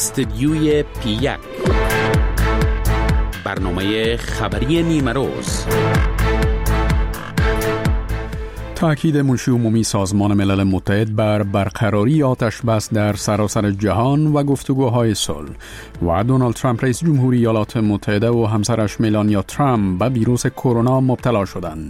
استدیوی پی1 برنامه خبری نیمه روز. تأکید منشی عمومی سازمان ملل متحد بر برقراری آتش بس در سراسر جهان و گفتگوهای صلح و دونالد ترامپ رئیس جمهوری ایالات متحده و همسرش ملانیا ترامپ به ویروس کرونا مبتلا شدند.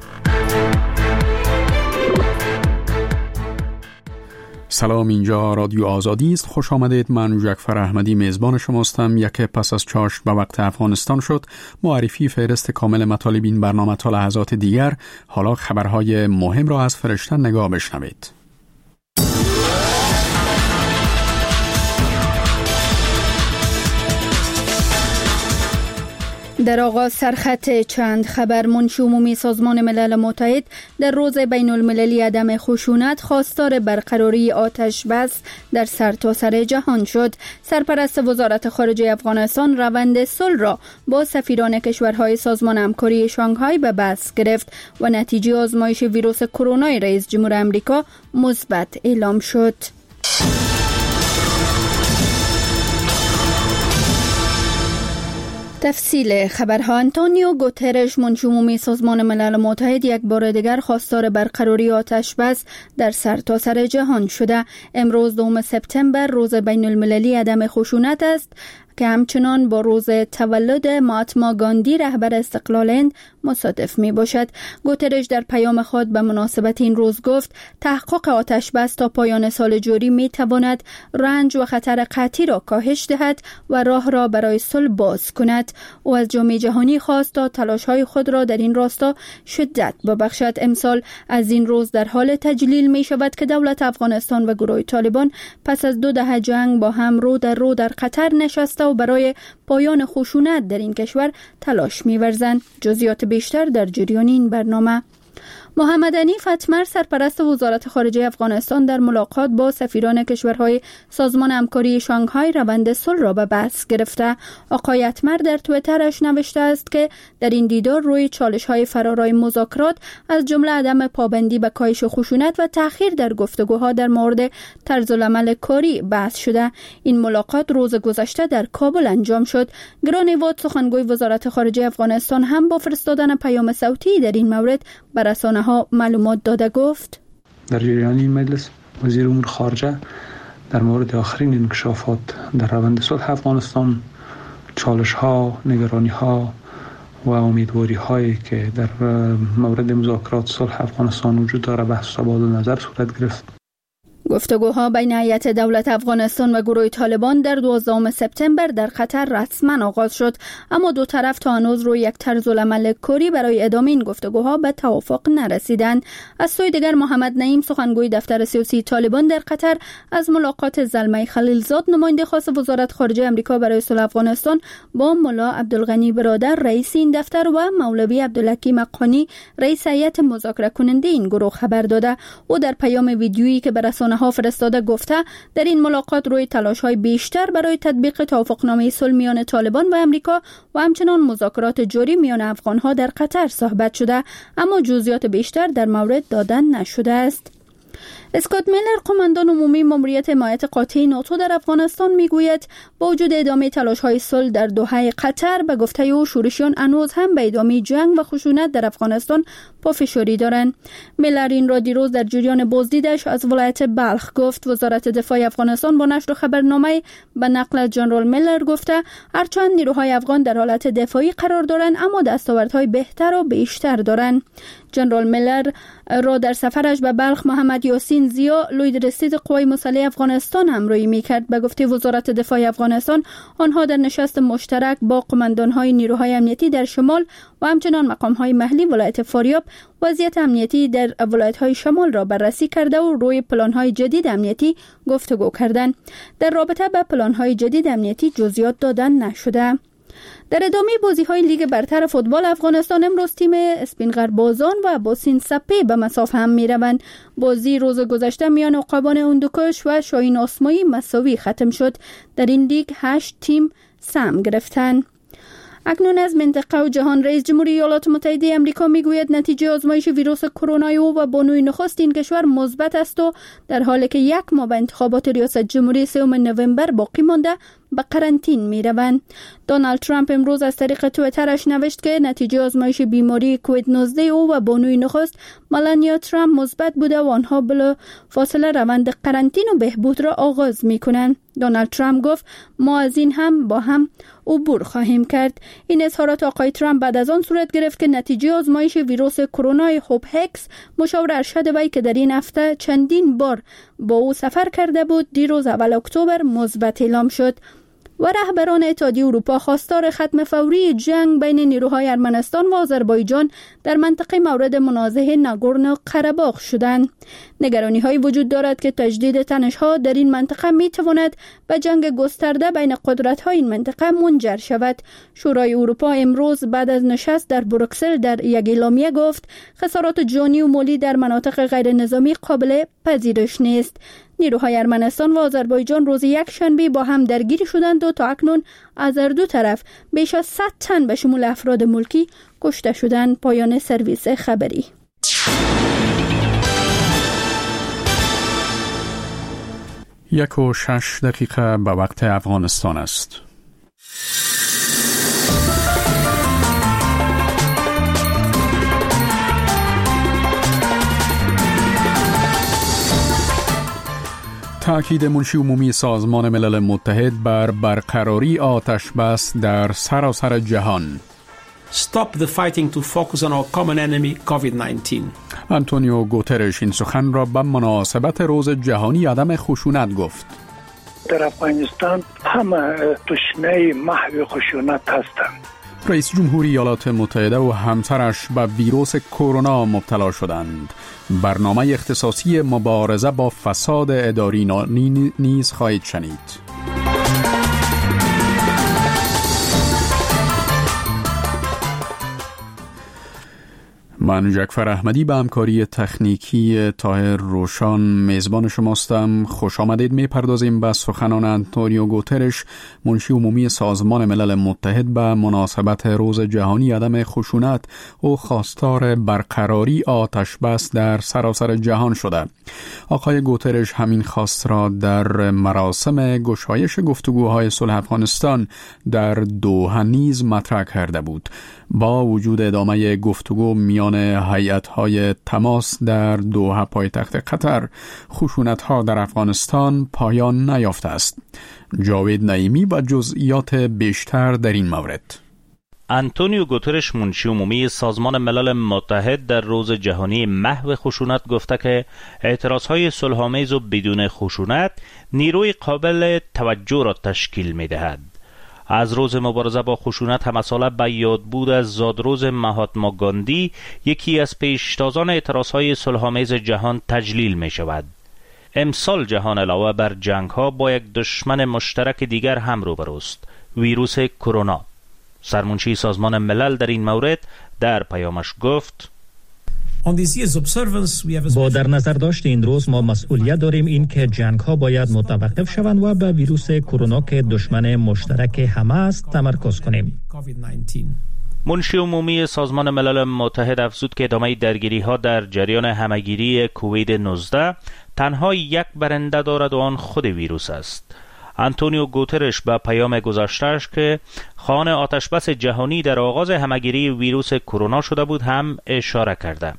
سلام، اینجا رادیو آزادی است. خوش آمدید. من جعفر احمدی میزبان شماستم. یک پس از چاشت به وقت افغانستان شد. معرفی فهرست کامل مطالب این برنامه تا لحظات دیگر. حالا خبرهای مهم را از فرشته نگاه بشنوید. در آغاز سرخط چند خبر. منشی عمومی سازمان ملل متحد در روز بین المللی عدم خشونت خواستار برقراری آتش بس در سرتاسر جهان شد. سرپرست وزارت خارجه افغانستان روند صلح را با سفیران کشورهای سازمان همکاری شانگهای به بس گرفت و نتیجه آزمایش ویروس کرونا رئیس جمهور آمریکا مثبت اعلام شد. تفصیل خبرها. آنتونیو گوترش منشی عمومی سازمان ملل متحد یک بار دیگر خواستار برقراری آتش بس در سرتاسر جهان شده. امروز 2 سپتامبر روز بین المللی عدم خشونت است که همچنان با روز تولد مهاتما گاندی رهبر استقلال هند مصادف می باشد. گوترش در پیام خود به مناسبت این روز گفت تحقق آتش بس تا پایان سال جاری می تواند رنج و خطر قحطی را کاهش دهد و راه را برای صلح باز کند. او از جامعه جهانی خواست تا تلاش‌های خود را در این راستا شدت ببخشد. امسال از این روز در حال تجلیل می شود که دولت افغانستان و گروه طالبان پس از 2 دهه جنگ با هم رو در قطر نشسته و برای پایان خشونت در این کشور تلاش می‌ورزند. جزئیات بیشتر در جریان این برنامه. محمد حنیف اتمر سرپرست وزارت خارجه افغانستان در ملاقات با سفیران کشورهای سازمان همکاری شانگهای روند صلح را به بحث گرفته. آقای اتمر در توییترش نوشته است که در این دیدار روی چالش‌های فرارای مذاکرات از جمله عدم پابندی به کاهش خشونت و تأخیر در گفتگوها در مورد طرزالعمل کاری بحث شده. این ملاقات روز گذشته در کابل انجام شد. گرانیواد سخنگوی وزارت خارجه افغانستان هم با فرستادن پیام صوتی در این مورد به رسانه‌ها معلومات داده گفت در جریان این مجلس وزیر امور خارجه در مورد آخرین انکشافات در روند صلح افغانستان، چالش‌ها، نگرانی‌ها و امیدواری‌هایی که در مورد مذاکرات صلح افغانستان وجود دارد بحث و تبادل نظر صورت گرفت. گفتگوها بین هیئت دولت افغانستان و گروه طالبان در 12 سپتامبر در قطر رسما آغاز شد، اما دو طرف تا هنوز روی یک طرزالعمل کاری برای ادامه این گفتگوها به توافق نرسیدند. از سوی دیگر محمد نعیم سخنگوی دفتر سیاسی طالبان در قطر از ملاقات زلمه خلیلزاد نماینده خاص وزارت خارجه آمریکا برای صلح افغانستان با ملا عبدالغنی برادر رئیس این دفتر و مولوی عبدالحکیم اقانی رئیس هیئت مذاکره کننده این گروه خبر داده. او در پیام ویدیویی که به رسانه‌ها فرستاده گفته در این ملاقات روی تلاش‌های بیشتر برای تطبیق توافقنامه صلح میان طالبان و آمریکا و همچنان مذاکرات جاری میان افغان‌ها در قطر صحبت شده، اما جزئیات بیشتر در مورد دادن نشده است. اسکات میلر قماندان عمومی ماموریت حمایت قاطع ناتو در افغانستان میگوید با وجود ادامه تلاش‌های صلح در دوحه قطر به گفته او شورشیان هنوز هم به ادامه جنگ و خشونت در افغانستان پافشاری دارند. میلر این را دیروز در جریان بازدیدش از ولایت بلخ گفت. وزارت دفاع افغانستان با نشر خبرنامه به نقل از ژنرال میلر گفته هرچند نیروهای افغان در حالت دفاعی قرار دارند اما دستاوردهای بهتر و بیشتر دارند. ژنرال میلر را در سفرش به بلخ محمد یاسین زیا لوی رئیس قوای مسلح افغانستان همراهی می‌کرد. به گفته وزارت دفاع افغانستان آنها در نشست مشترک با قماندان‌های نیروهای امنیتی در شمال و همچنان مقام‌های محلی ولایت فاریاب وضعیت امنیتی در ولایت‌های شمال را بررسی کرده و روی پلان‌های جدید امنیتی گفتگو کردند. در رابطه با پلان‌های جدید امنیتی جزئیات دادن نشده. در ادامه بازی‌های لیگ برتر فوتبال افغانستان امروز تیم اسپینغربازان و باسین سپی به مصاف هم می‌روند. بازی روز گذشته میان عقابان هندوکش و شاهین آسمایی مساوی ختم شد. در این لیگ 8 تیم سهم گرفتند. اکنون از منطقه و جهان رئیس جمهوری ایالات متحده آمریکا میگوید نتیجه آزمایش ویروس کرونا او و بانوی نخست این کشور مثبت است و در حالی که 1 ماه به انتخابات ریاست جمهوری 3 نوامبر باقی مانده به قرنطین میروند. دونالد ترامپ امروز از طریق توییترش نوشت که نتیجه آزمایش بیماری کووید 19 او و بانوی نخست ملانیا ترامپ مثبت بوده و آنها بلا فاصله روند قرنطین و بهبود را آغاز میکنند. دونالد ترامپ گفت ما از این هم با هم عبور خواهیم کرد. این اظهارات آقای ترامپ بعد از آن صورت گرفت که نتیجه آزمایش ویروس کرونا هوب هیکس مشاور ارشد وی که در این هفته چندین بار با او سفر کرده بود دیروز اول اکتبر مثبت اعلام شد. و رهبران اتحادیه اروپا خواستار ختم فوری جنگ بین نیروهای ارمنستان و آذربایجان در منطقه مورد منازعه ناگورنو قره‌باغ شدند. نگرانی‌هایی وجود دارد که تجدید تنش‌ها در این منطقه می‌تواند به جنگ گسترده بین قدرت‌های این منطقه منجر شود. شورای اروپا امروز بعد از نشست در بروکسل در یک اعلامیه گفت خسارات جانی و مالی در مناطق غیر نظامی قابل پذیرش نیست. نیروهای ارمنستان و آذربایجان روز یکشنبه با هم درگیر شدند و تا اکنون از هر دو طرف بیش از 100 تن به شمول افراد ملکی کشته شدند. پایان سرویس خبری. 1:06 به وقت افغانستان است. تأکید منشی عمومی سازمان ملل متحد بر برقراری آتش بس در سراسر جهان. Stop the fighting to focus on our common enemy, COVID-19. آنتونیو گوترش این سخن را به مناسبت روز جهانی عدم خشونت گفت. در افغانستان همه تشنه محو خشونت هستند. رئیس جمهوری ایالات متحده و همسرش به ویروس کرونا مبتلا شدند. برنامه اختصاصی مبارزه با فساد اداری نیز خواهید شنید. من جعفر احمدی به همکاری تکنیکی طاهر روشان میزبان شماستم. خوش آمدید. میپردازیم به سخنان آنتونیو گوترش منشی عمومی سازمان ملل متحد به مناسبت روز جهانی عدم خشونت و خواستار برقراری آتش بس در سراسر جهان شده. آقای گوترش همین خواست را در مراسم گشایش گفتگوهای صلح افغانستان در دوحه نیز مطرح کرده بود. با وجود ادامه گفتگو میان هیئت‌های تماس در دوحه پایتخت قطر، خشونت‌ها در افغانستان پایان نیافته است. جاوید نعیمی با جزئیات بیشتر در این مورد. آنتونیو گوترش منشی عمومی سازمان ملل متحد در روز جهانی محو خشونت گفته که اعتراضهای صلح‌آمیز و بدون خشونت نیروی قابل توجه را تشکیل می‌دهد. از روز مبارزه با خشونت همساله به یاد بود از زادروز مهاتما گاندی، یکی از پیشتازان اعتراضهای صلح‌آمیز جهان تجلیل می شود. امسال جهان علاوه بر جنگ‌ها با یک دشمن مشترک دیگر هم روبروست، ویروس کرونا. سرمنشی سازمان ملل در این مورد در پیامش گفت: با در نظر داشت این روز ما مسئولیت داریم این که جنگ ها باید متوقف شوند و به ویروس کرونا که دشمن مشترک همه است تمرکز کنیم. منشی عمومی سازمان ملل متحد افزود که ادامه درگیری ها در جریان همهگیری کووید 19 تنها یک برنده دارد و آن خود ویروس است. آنتونیو گوترش به پیام گذاشته‌اش که خوان آتشبس جهانی در آغاز همهگیری ویروس کرونا شده بود هم اشاره کرده.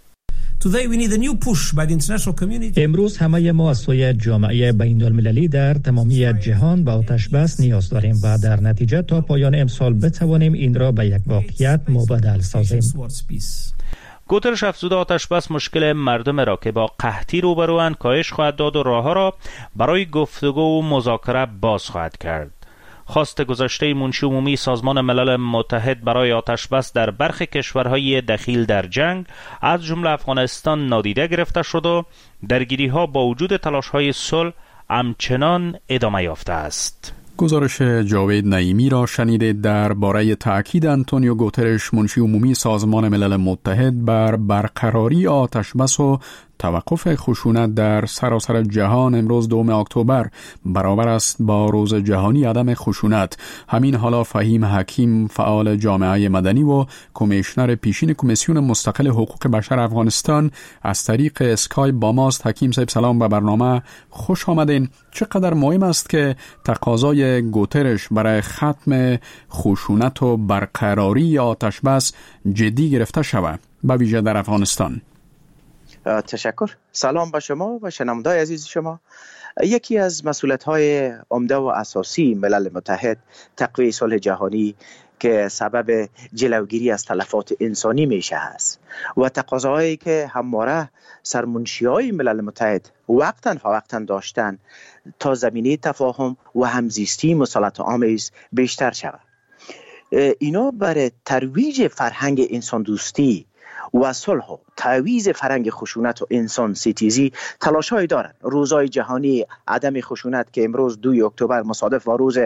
امروز همه ما از سوی جامعه بین‌المللی در تمامی جهان به آتش بس نیاز داریم و در نتیجه تا پایان امسال بتوانیم این را به یک واقعیت مبدل سازیم. گوترش افزوده آتش بس مشکل مردم را که با قحطی روبروند کاهش خواهد داد و راه‌ها را برای گفتگو و مذاکره باز خواهد کرد. خواست گذشته منشی عمومی سازمان ملل متحد برای آتش بس در برخی کشورهای دخیل در جنگ از جمله افغانستان نادیده گرفته شد و درگیری‌ها با وجود تلاش‌های صلح همچنان ادامه یافته است. گزارش جاوید نعیمی را شنیدید درباره تأکید آنتونیو گوترش منشی عمومی سازمان ملل متحد بر برقراری آتش بس و توقف خشونت در سراسر جهان امروز 2 اکتبر برابر است با روز جهانی عدم خشونت. همین حالا فهیم حکیم فعال جامعه مدنی و کمیشنر پیشین کمیسیون مستقل حقوق بشر افغانستان از طریق اسکایپ با ماست. حکیم صاحب سلام به برنامه، خوش آمدین. چقدر مهم است که تقاضای گوترش برای ختم خشونت و برقراری آتش بس جدی گرفته شود، به ویژه در افغانستان؟ تشکر. سلام به شما و شنونده‌های عزیز شما. یکی از مسئولیت‌های عمده و اساسی ملل متحد تقویت صلح جهانی که سبب جلوگیری از تلفات انسانی میشه است و تقاضاهایی که همواره سرمنشی‌های ملل متحد وقتاً فوقتاً داشتن تا زمینه تفاهم و همزیستی مسالمت آمیز بیشتر شود. اینا برای ترویج فرهنگ انسان دوستی و صلح و تعویض فرهنگ خشونت و انسان ستیزی تلاش‌هایی دارند. روزهای جهانی عدم خشونت که امروز 2 اکتبر مصادف با روز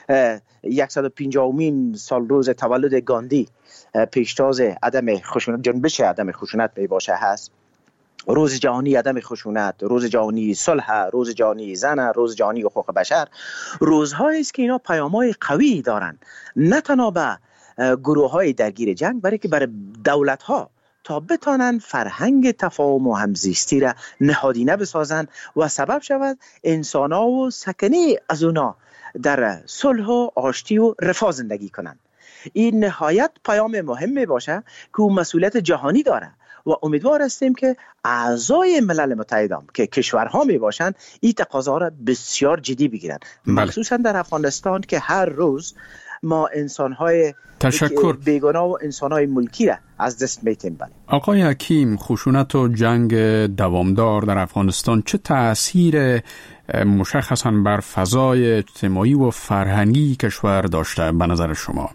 150مین سال روز تولد گاندی پیشتاز عدم خشونت، جنبش عدم خشونت می باشه هست. روز جهانی عدم خشونت، روز جهانی صلح، روز جهانی زن، روز جهانی حقوق بشر، روزهایی است که اینا پیام‌های قوی دارند، نه تنها به گروه‌های درگیر جنگ، بلکه برای دولت‌ها تا بتانن فرهنگ تفاهم و همزیستی را نهادینه بسازن و سبب شود انسان‌ها و سکنی از اونا در صلح و آشتی و رفاه زندگی کنند. این نهایت پیام مهمی باشه که اون مسئولیت جهانی داره و امیدوار هستیم که اعضای ملل متحد هم که کشورها می باشند این تقاضا را بسیار جدی بگیرن، مخصوصا در افغانستان که هر روز ما انسان‌های بیگناه و انسان‌های ملکی را از دست میتیم. آقای حکیم، خشونت و جنگ دوامدار در افغانستان چه تأثیر مشخصاً بر فضای اجتماعی و فرهنگی کشور داشته به نظر شما؟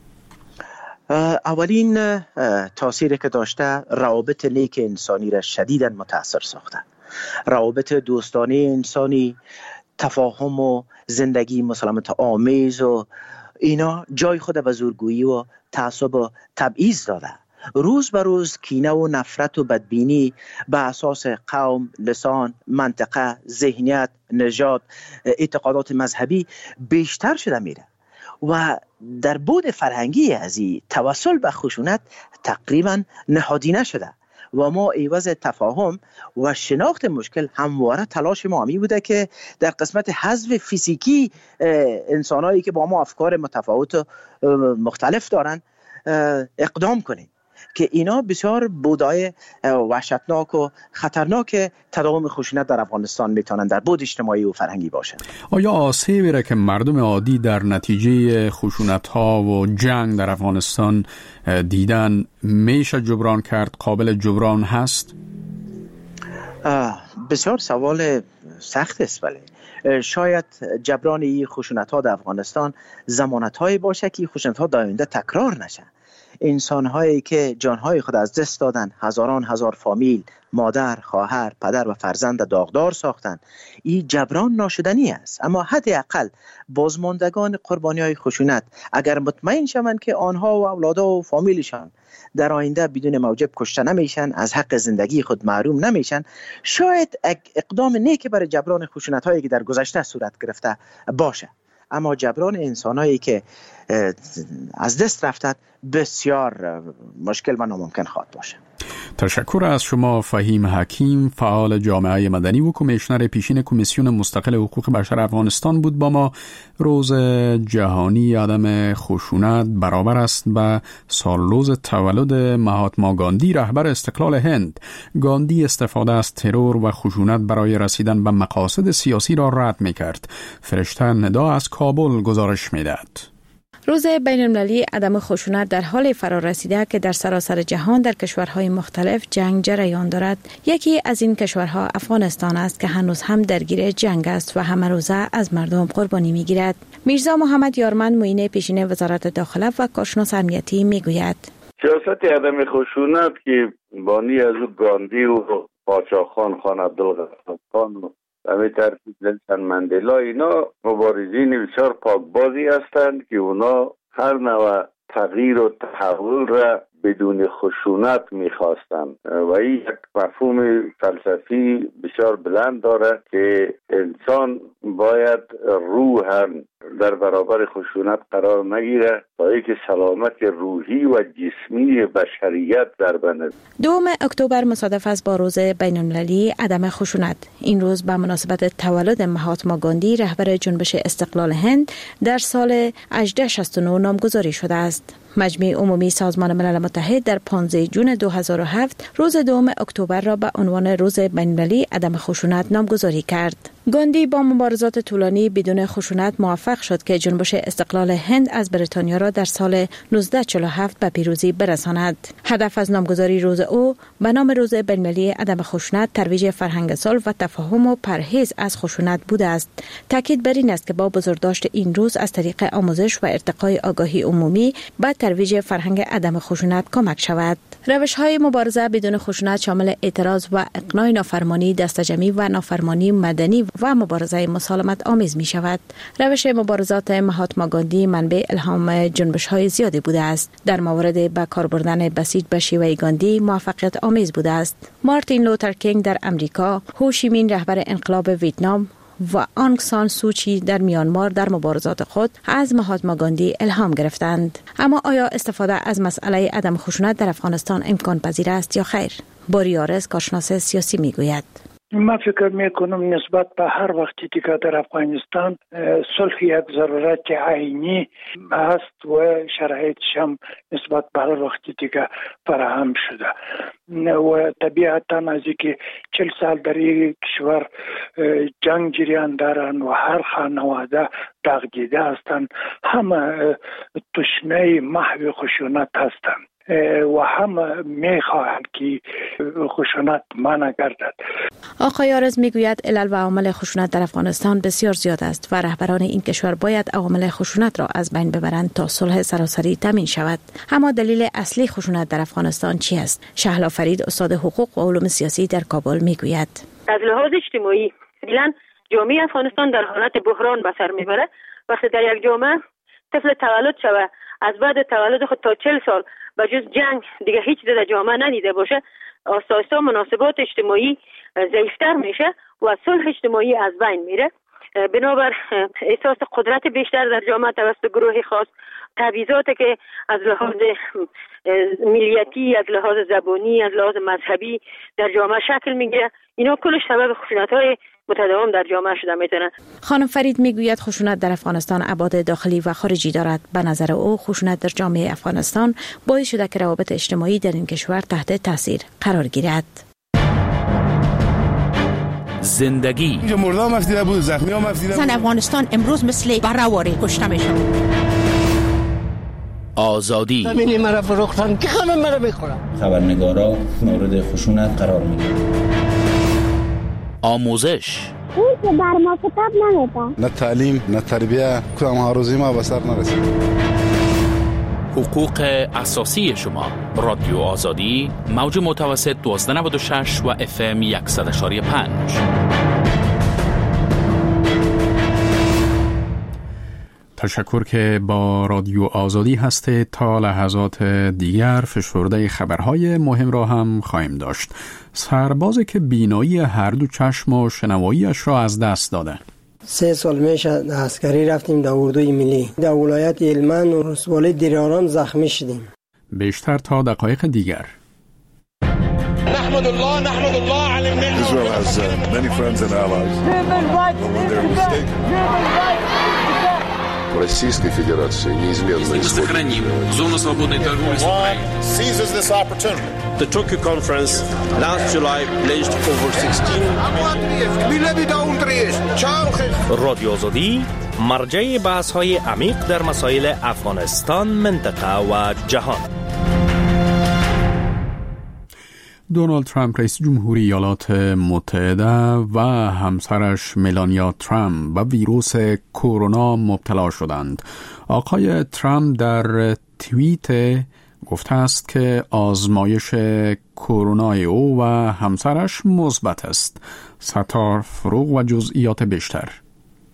اولین تأثیری که داشته روابط نیک انسانی را شدیداً متاثر ساخته. روابط دوستانه انسانی، تفاهم و زندگی مسالمت آمیز و اینا جای خود به زورگویی و تعصب و تبعیض داده. روز به روز کینه و نفرت و بدبینی به اساس قوم، لسان، منطقه، ذهنیت، نژاد، اعتقادات مذهبی بیشتر شده میره و در بعد فرهنگی از این توسل به خشونت تقریبا نهادینه شده و ما عوض تفاهم و شناخت مشکل همواره تلاش ما همی بوده که در قسمت حذف فیزیکی انسانایی که با ما افکار متفاوت و مختلف دارن اقدام کنیم که اینا بسیار بودای وحشتناک و خطرناک تداوم خشونت در افغانستان میتونن در بود اجتماعی و فرهنگی باشه. آیا آسیبی را که مردم عادی در نتیجه خشونت‌ها و جنگ در افغانستان دیدن میشه جبران کرد، قابل جبران هست؟ بسیار سوال سخت است، ولی شاید جبران این خشونت‌ها در افغانستان ضمانت‌هایی باشه که خشونت‌ها در آینده تکرار نشه. انسان‌هایی که جان‌های خود از دست دادن، هزاران هزار فامیل، مادر، خواهر، پدر و فرزند داغدار ساختن، این جبران ناشدنی است. اما حداقل بازماندگان قربانی‌های خشونت اگر مطمئن شوند که آنها و اولادها و فامیلشان در آینده بدون موجب کشته نمیشن، از حق زندگی خود محروم نمیشن، شاید اقدام نیک برای جبران خشونت‌هایی که در گذشته صورت گرفته باشه. اما جبران انسانایی که از دست رفتند بسیار مشکل و ناممکن خواهد باشه. تشکر از شما فهیم حکیم، فعال جامعه مدنی و کمیشنر پیشین کمیسیون مستقل حقوق بشر افغانستان بود با ما. روز جهانی عدم خشونت برابر است با سالروز تولد مهاتما گاندی، رهبر استقلال هند. گاندی استفاده از ترور و خشونت برای رسیدن به مقاصد سیاسی را رد می‌کرد. فرشته ندا از کابل گزارش می‌دهد. روز بین‌المللی عدم خشونت در حال فرارسیده که در سراسر جهان در کشورهای مختلف جنگ جریان دارد. یکی از این کشورها افغانستان است که هنوز هم درگیر جنگ است و همه روزه از مردم قربانی می‌گیرد. میرزا محمد یارمند معین پیشین وزارت داخله و کارشناس امنیتی میگوید سیاست عدم خشونت که بانی از گاندی و پاچاخان خان عبدالغفار خان و همه ترتیب نلسن مندلا، اینا مبارزین بسیار پاکبازی هستند که اونا هر نوع تغییر و تحول را بدون خشونت میخواستند و این یک مفهوم فلسفی بسیار بلند داره که انسان باید روحاً در برابر خشونت قرار نگیره تا اینکه سلامت روحی و جسمی بشریت در بند. 2 اکتبر مصادف است با روز بین‌المللی عدم خشونت. این روز به مناسبت تولد مهاتما گاندی رهبر جنبش استقلال هند در سال 1869 نامگذاری شده است. مجمع عمومی سازمان ملل متحد در 15 جون 2007 روز 2 اکتبر را به عنوان روز بین‌المللی عدم خشونت نامگذاری کرد. گاندی با مبارزات طولانی بدون خشونت موفق شد که جنبش استقلال هند از بریتانیا را در سال 1947 به پیروزی برساند. هدف از نامگذاری روز او به نام روز بین‌المللی عدم خشونت ترویج فرهنگ صلح و تفاهم و پرهیز از خشونت بوده است. تاکید بر این است که با بزرگداشت این روز از طریق آموزش و ارتقای آگاهی عمومی به ترویج فرهنگ عدم خشونت کمک شود. روش‌های مبارزه بدون خشونت شامل اعتراض و اقناع نافرمانی دسته‌جمعی و نافرمانی مدنی و مبارزه مسالمت آمیز می شود. روش مبارزات مهاتما گاندی منبع الهام جنبش‌های زیادی بوده است. در موارد به کار بردن بسیج به شیوه گاندی موفقیت آمیز بوده است. مارتین لوتر کینگ در امریکا، هو شی مین رهبر انقلاب ویتنام و آنگ سان سوچی در میانمار در مبارزات خود از مهاتما گاندی الهام گرفتند. اما آیا استفاده از مسئله عدم خشونت در افغانستان امکان پذیر است یا خیر؟ بوریارس کارشناس سیاسی میگوید. من فکر میکنم نسبت به هر وقتی که در افغانستان صلح یک ضرورت عینی است و شرایطش هم نسبت به هر وقتی که فراهم شده و طبیعتا از اینکه 40 سال در این کشور جنگ جریان دارند و هر خانواده داغ دیده هستند، همه تشنه محو خشونت هستند و هم میخواهند که خشونت منع گردد. آقای آرز میگوید علل و عوامل خشونت در افغانستان بسیار زیاد است و رهبران این کشور باید عوامل خشونت را از بین ببرند تا صلح سراسری تامین شود. اما دلیل اصلی خشونت در افغانستان چی است؟ شهلا فرید استاد حقوق و علوم سیاسی در کابل میگوید. از لحاظ اجتماعی فعلا جامعه افغانستان در حالت بحران به سر میبره. وقتی در یک جامعه طفل تولد شود، از بعد تولد خود تا 40 سال به جز جنگ دیگه هیچ در جامعه ندیده باشه، آستا آستا مناسبات اجتماعی ضعیفتر میشه و صلح اجتماعی از بین میره. بنابر احساس قدرت بیشتر در جامعه توسط گروه خاص، تبعیضاتی که از لحاظ ملیتی، از لحاظ زبانی، از لحاظ مذهبی در جامعه شکل میگیره، اینا کلش سبب خشونت‌های متداوم در جامعه شده میتونه. خانم فرید میگوید خشونت در افغانستان ابعاد داخلی و خارجی دارد. به نظر او خشونت در جامعه افغانستان باعث شده که روابط اجتماعی در این کشور تحت تاثیر قرار گیرد. زندگی اینجا مردم مفتیده بود، زخمی هم مفتیده بود. زن افغانستان امروز مثل برهواری کشته میشن. آزادی همینی مرا فروختن که همه مرا میخورن. خبرنگارا مورد خشونت قرار میگیرن. آموزش اون که بر ما کتاب نمیده، نه تعلیم نه تربیه، کدام هاروزی ما به سر نرسید. حقوق اساسی شما. رادیو آزادی، موج متوسط 1296 و FM 100.5. تشکر که با رادیو آزادی هسته. تا لحظات دیگر فشرده خبرهای مهم را هم خواهیم داشت. سربازی که بینایی هر دو چشم و شنواییش را از دست داده. 3 سال میشه عسکری رفتیم در اردوی ملی در ولایت هلمند و رسوالی دیراران زخمی شدیم. بیشتر تا دقایق دیگر. نحمد الله على النعمة. Israel has many friends and allies. Российской Федерации неизменно сохраним зону свободной торговли с Украиной. Seizes this opportunity. The Tokyo conference last July pledged over 16. رادیو آزادی مرجع بحث‌های عمیق در مسائل افغانستان، منطقه و جهان. دونالد ترامپ رئیس جمهوری ایالات متحده و همسرش ملانیا ترامپ به ویروس کرونا مبتلا شدند. آقای ترامپ در توییت گفته است که آزمایش کرونا او و همسرش مثبت است. ستار فروغ و جزئیات بیشتر.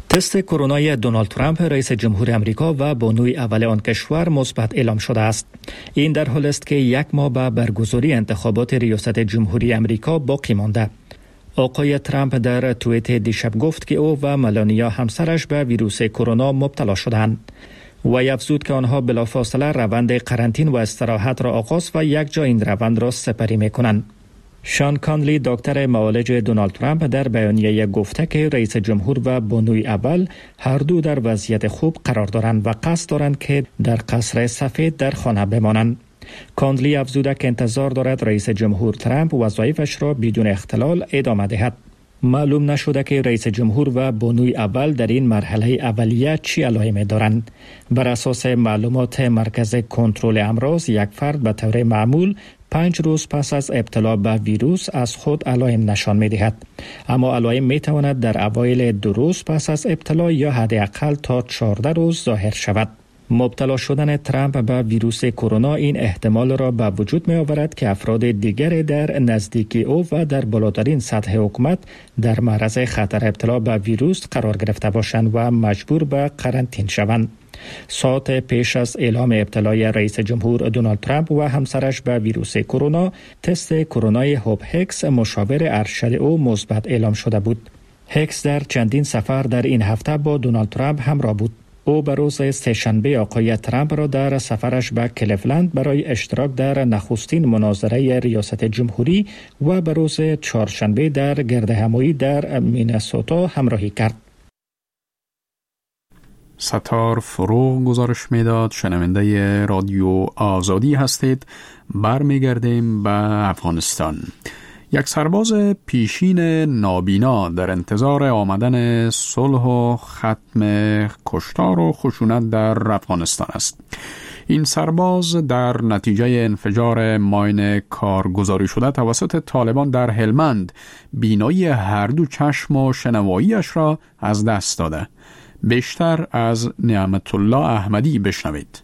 تست کرونای دونالد ترامپ رئیس جمهور آمریکا و بانوی اول آن کشور مثبت اعلام شده است. این در حالی است که یک ماه به برگزاری انتخابات ریاست جمهوری آمریکا باقی مانده. آقای ترامپ در توییت دیشب گفت که او و ملانیا همسرش به ویروس کرونا مبتلا شدند. و افزود که آنها بلافاصله روند قرنطینه و استراحت را آغاز و یک جا این روند را سپری می‌کنند. شان کانلی دکتر معالج دونالد ترامپ در بیانیه گفته که رئیس جمهور و بانوی اول هر دو در وضعیت خوب قرار دارند و قصد دارند که در قصر سفید در خانه بمانند. کانلی افزوده که انتظار دارد رئیس جمهور ترامپ وظایفش را بدون اختلال ادامه دهد. معلوم نشده که رئیس جمهور و بانوی اول در این مرحله اولیه چی علائمی دارند. بر اساس معلومات مرکز کنترل امراض، یک فرد به طور معمول 5 روز پس از ابتلا به ویروس از خود علائم نشان می دهد. اما علائم می تواند در اوایل 2 روز پس از ابتلا یا حداقل تا 14 روز ظاهر شود. مبتلا شدن ترامپ به ویروس کرونا این احتمال را به وجود می آورد که افراد دیگر در نزدیکی او و در بالاترین سطح حکومت در معرض خطر ابتلا به ویروس قرار گرفته باشند و مجبور به قرنطینه شوند. ساعت پیش از اعلام ابتلای رئیس جمهور دونالد ترامپ و همسرش به ویروس کرونا، تست کرونای هوب هیکس مشاور ارشد او مثبت اعلام شده بود. هیکس در چندین سفر در این هفته با دونالد ترامپ همراه بود. او به روز سه‌شنبه آقای ترامپ را در سفرش به کلیولند برای اشتراک در نخستین مناظره ریاست جمهوری و به روز چهارشنبه در گردهمایی در مینسوتا همراهی کرد. ستار فروغ گزارش میداد. شنونده رادیو آزادی هستید. برمیگردیم به افغانستان. یک سرباز پیشین نابینا در انتظار آمدن صلح و ختم کشتار و خشونت در افغانستان است. این سرباز در نتیجه انفجار ماین کارگزاری شده توسط طالبان در هلمند بینایی هر دو چشم و شنواییش را از دست داده. بیشتر از نعمت الله احمدی بشنوید.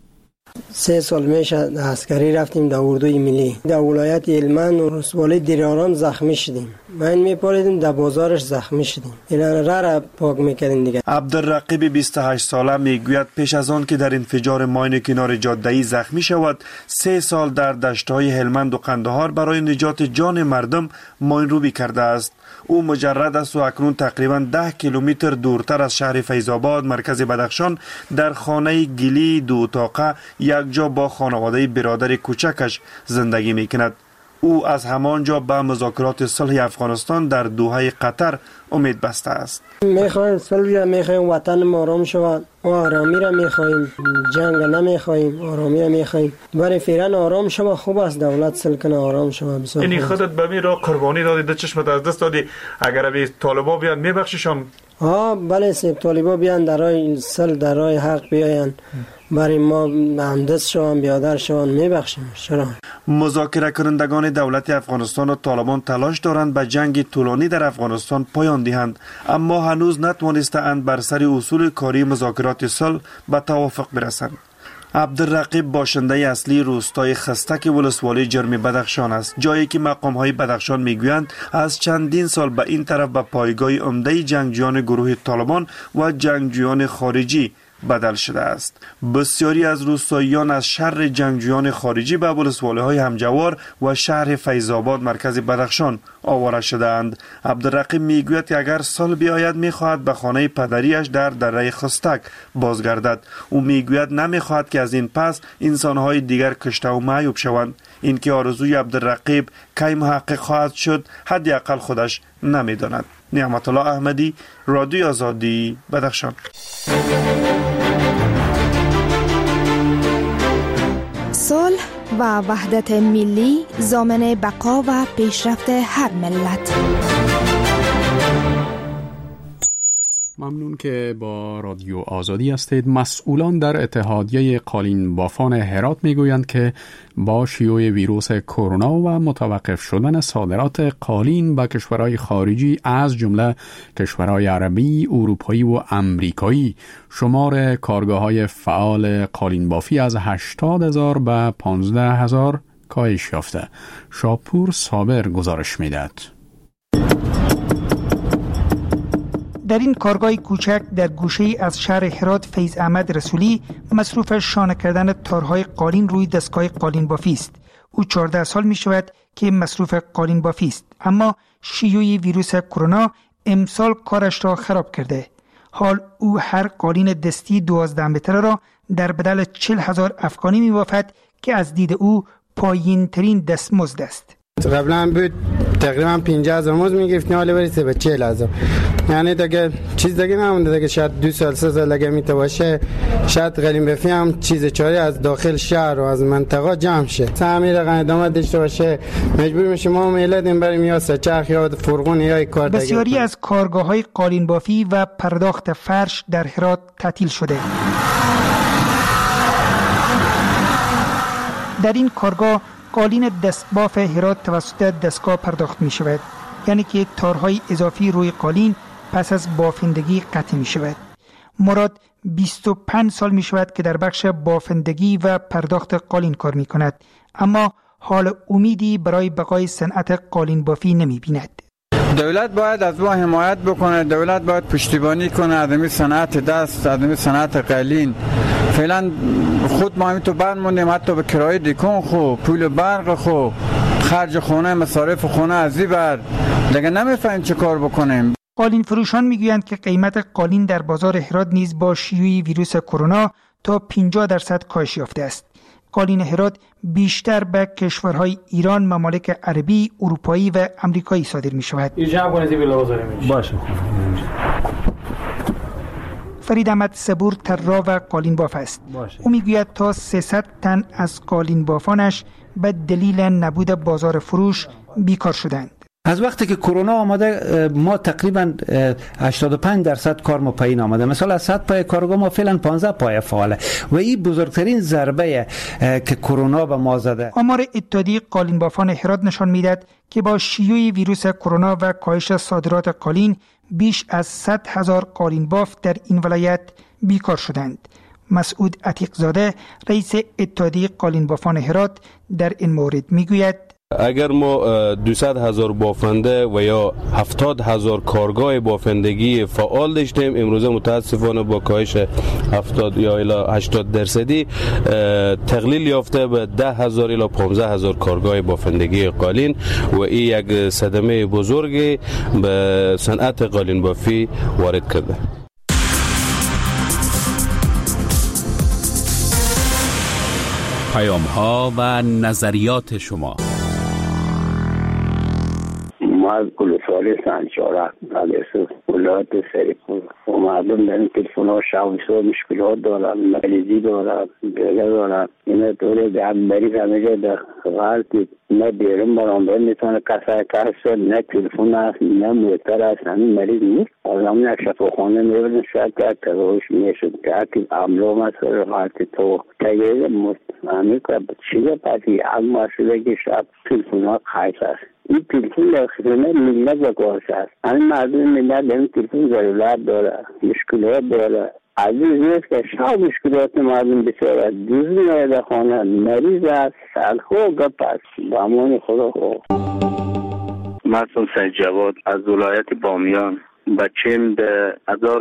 3 سال میش عسکری رفتیم در اردوی ملی در ولایت هلمند و ولسوالی دیرارام زخمی شدیم. من میپاریدیم در بازارش زخمی شدیم. اینا را پاک میکردیم دیگه. عبدالرقیب 28 ساله میگوید پیش از آن که در انفجار ماین کنار جاده‌ای زخمی شود 3 سال در دشت‌های هلمند و قندهار برای نجات جان مردم ماین روبی کرده است. او مجرد است و اکنون تقریبا 10 کیلومتر دورتر از شهر فیض‌آباد مرکز بدخشان در خانه گلی 2 اتاقه یک جا با خانواده برادر کوچکش زندگی میکند. او از همانجا به مذاکرات صلح افغانستان در دوحه قطر امید بسته است. میخوایم صلح، میخوایم وطن ما آرام شود و آرامی را میخوایم، جنگ نمیخوایم، آرامی را میخوایم. برای فعلا آرام شود. خوب است دولت صلح کنه، آرام شود. یعنی خودت به می را قربانی دادی، ده چشمت از دست دادی، اگر به طالبا بیان میبخشیشم؟ بله سیب طالبا بیان در راه صلح، در راه حق بیاین، برای ما همدست شوان، بیادر شوان، میبخشیم. چرا؟ مذاکره کنندگان دولت افغانستان و طالبان تلاش دارند به جنگ طولانی در افغانستان پایان دهند، اما هنوز نتوانستند بر سر اصول کاری مذاکرات صلح به توافق برسند. عبدالرقیب باشنده اصلی روستای خستک ولسوالی جرم بدخشان است، جایی که مقام‌های بدخشان میگویند از چندین سال به این طرف به پایگاه عمده جنگجویان گروه طالبان و جنگجویان خارجی بدل شده است. بسیاری از روستاییان از شر جنگجویان خارجی به ولسوالی‌های همجوار و شهر فیض‌آباد مرکز بدخشان آواره شده‌اند. عبدالرقیب میگوید که اگر صلح بیاید میخواهد به خانه پدریش در دره خستک بازگردد. او میگوید نمیخواهد که از این پس انسان‌های دیگر کشته و معیوب شوند. این که آرزوی عبدالرقیب کی محقق خواهد شد حداقل خودش نمیداند. نعمت الله احمدی، رادیو آزادی، بدخشان. صلح و وحدت ملی ضامن بقا و پیشرفت هر ملت. ممنون که با رادیو آزادی هستید. مسئولان در اتحادیه قالین بافان هرات میگویند که با شیوع ویروس کرونا و متوقف شدن صادرات قالین به کشورهای خارجی از جمله کشورهای عربی، اروپایی و امریکایی، شمار کارگاه‌های فعال قالین بافی از 80,000 به 15,000 کاهش یافته. شاپور صابر گزارش میدهد. در این کارگاه کوچک در گوشه از شهر هرات فیض احمد رسولی مصروف شانه کردن تارهای قالین روی دستگاه قالین بافی است. او 14 سال می شود که مصروف قالین بافی است، اما شیوع ویروس کرونا امسال کارش را خراب کرده. حال او هر قالین دستی 12 متر را در بدل 40,000 افغانی می بافد که از دید او پایین ترین دستمزد است. قبلا بود تقریبا 50,000 مزد میگرفتیم، حالا برسه به 40,000. یعنی دیگه چیز دیگه نمونده دیگه. شاید 2 سال 3 سال دیگه میته باشه، شاید قالین بافی هم چیز چاره از داخل شهر و از منطقه جمع شه. همین رقم ادامه داشته باشه مجبور میشه ما میلادیم بریم یا سچرخ یا فرغون یا کار دیگه. بسیاری از کارگاه‌های قالین بافی و پرداخت فرش در هرات تعطیل شده. در این کارگاه قالین دستباف هرات توسط دستگاه پرداخت می شود، یعنی که تارهای اضافی روی قالین پس از بافندگی قطع می شود. مراد 25 سال می شود که در بخش بافندگی و پرداخت قالین کار می کند، اما حال امیدی برای بقای صنعت قالین بافی نمی بیند. دولت باید از ما حمایت بکنه، دولت باید پشتیبانی کنه از این صنعت دست، از این صنعت قالین. فعلا خود ما همین تو برمونیم، حتی به کرایه دکان خو، پول برق خو، خرج خونه، مصارف خونه از این بر دیگه نمیفهمیم چه کار بکنیم. قالین فروشان میگویند که قیمت قالین در بازار هرات نیز با شیوع ویروس کرونا تا 50% کاهش یافته است. قالین هرات بیشتر به کشورهای ایران، ممالک عربی، اروپایی و امریکایی صادر می شود. باشه. فرید احمد صبور طراح و قالین باف است. او میگوید تا 300 تن از قالین بافانش به دلیل نبود بازار فروش بیکار شدند. از وقتی که کرونا آمده ما تقریبا 85% کار ما پایین آمده. مثلا از 100 پای کارگاه ما فعلا 15 پای فعاله و این بزرگترین ضربه که کرونا به ما زده. آمار اتحادیه قالین بافان هرات نشان میدهد که با شیوع ویروس کرونا و کاهش صادرات قالین بیش از 100,000 قالین باف در این ولایت بیکار شدند. مسعود عتیق زاده رئیس اتحادیه قالین بافان هرات در این مورد میگوید اگر ما 200,000 بافنده و یا 70,000 کارگاه بافندگی فعال داشتیم، امروزه متاسفانه با کاهش 70 یا الی 80% تقلیل یافته به 10,000 الی 15,000 کارگاه بافندگی قالین و این یک صدمه بزرگی به صنعت قالین بافی وارد کرده. پیام‌ها و نظریات شما. ما از گلسالی سنچاره از ولایت سریپور و مردم در این تلفن ها شویسا مشکلات دارن، مریضی دارن، بیگه دارن. این طوری به هم مریض همیشه در غلطی نه بیرون برانبر میتونه کسای کارش نه تلفن هست نه موتر هست، همین مریض نیست. از همین یک شفاخانه میبرن شاید که تروش میشد که عملو مسئله غلطی تو تگیه همین که چیزه پسی از مسئله که شب تلفن ها خیص هست. این تلفن در خدمت ملت و کارش هست. همین مردم ملت در این تلفن ضرورت داره، مشکلات داره. عزیز نیست که شب مشکلات مردم بسیاره دوزی نایده خانه مریض هست، سلخو گپ هست. با امان خدا خواه. محسن سید جواد از ولایت بامیان. بچیم به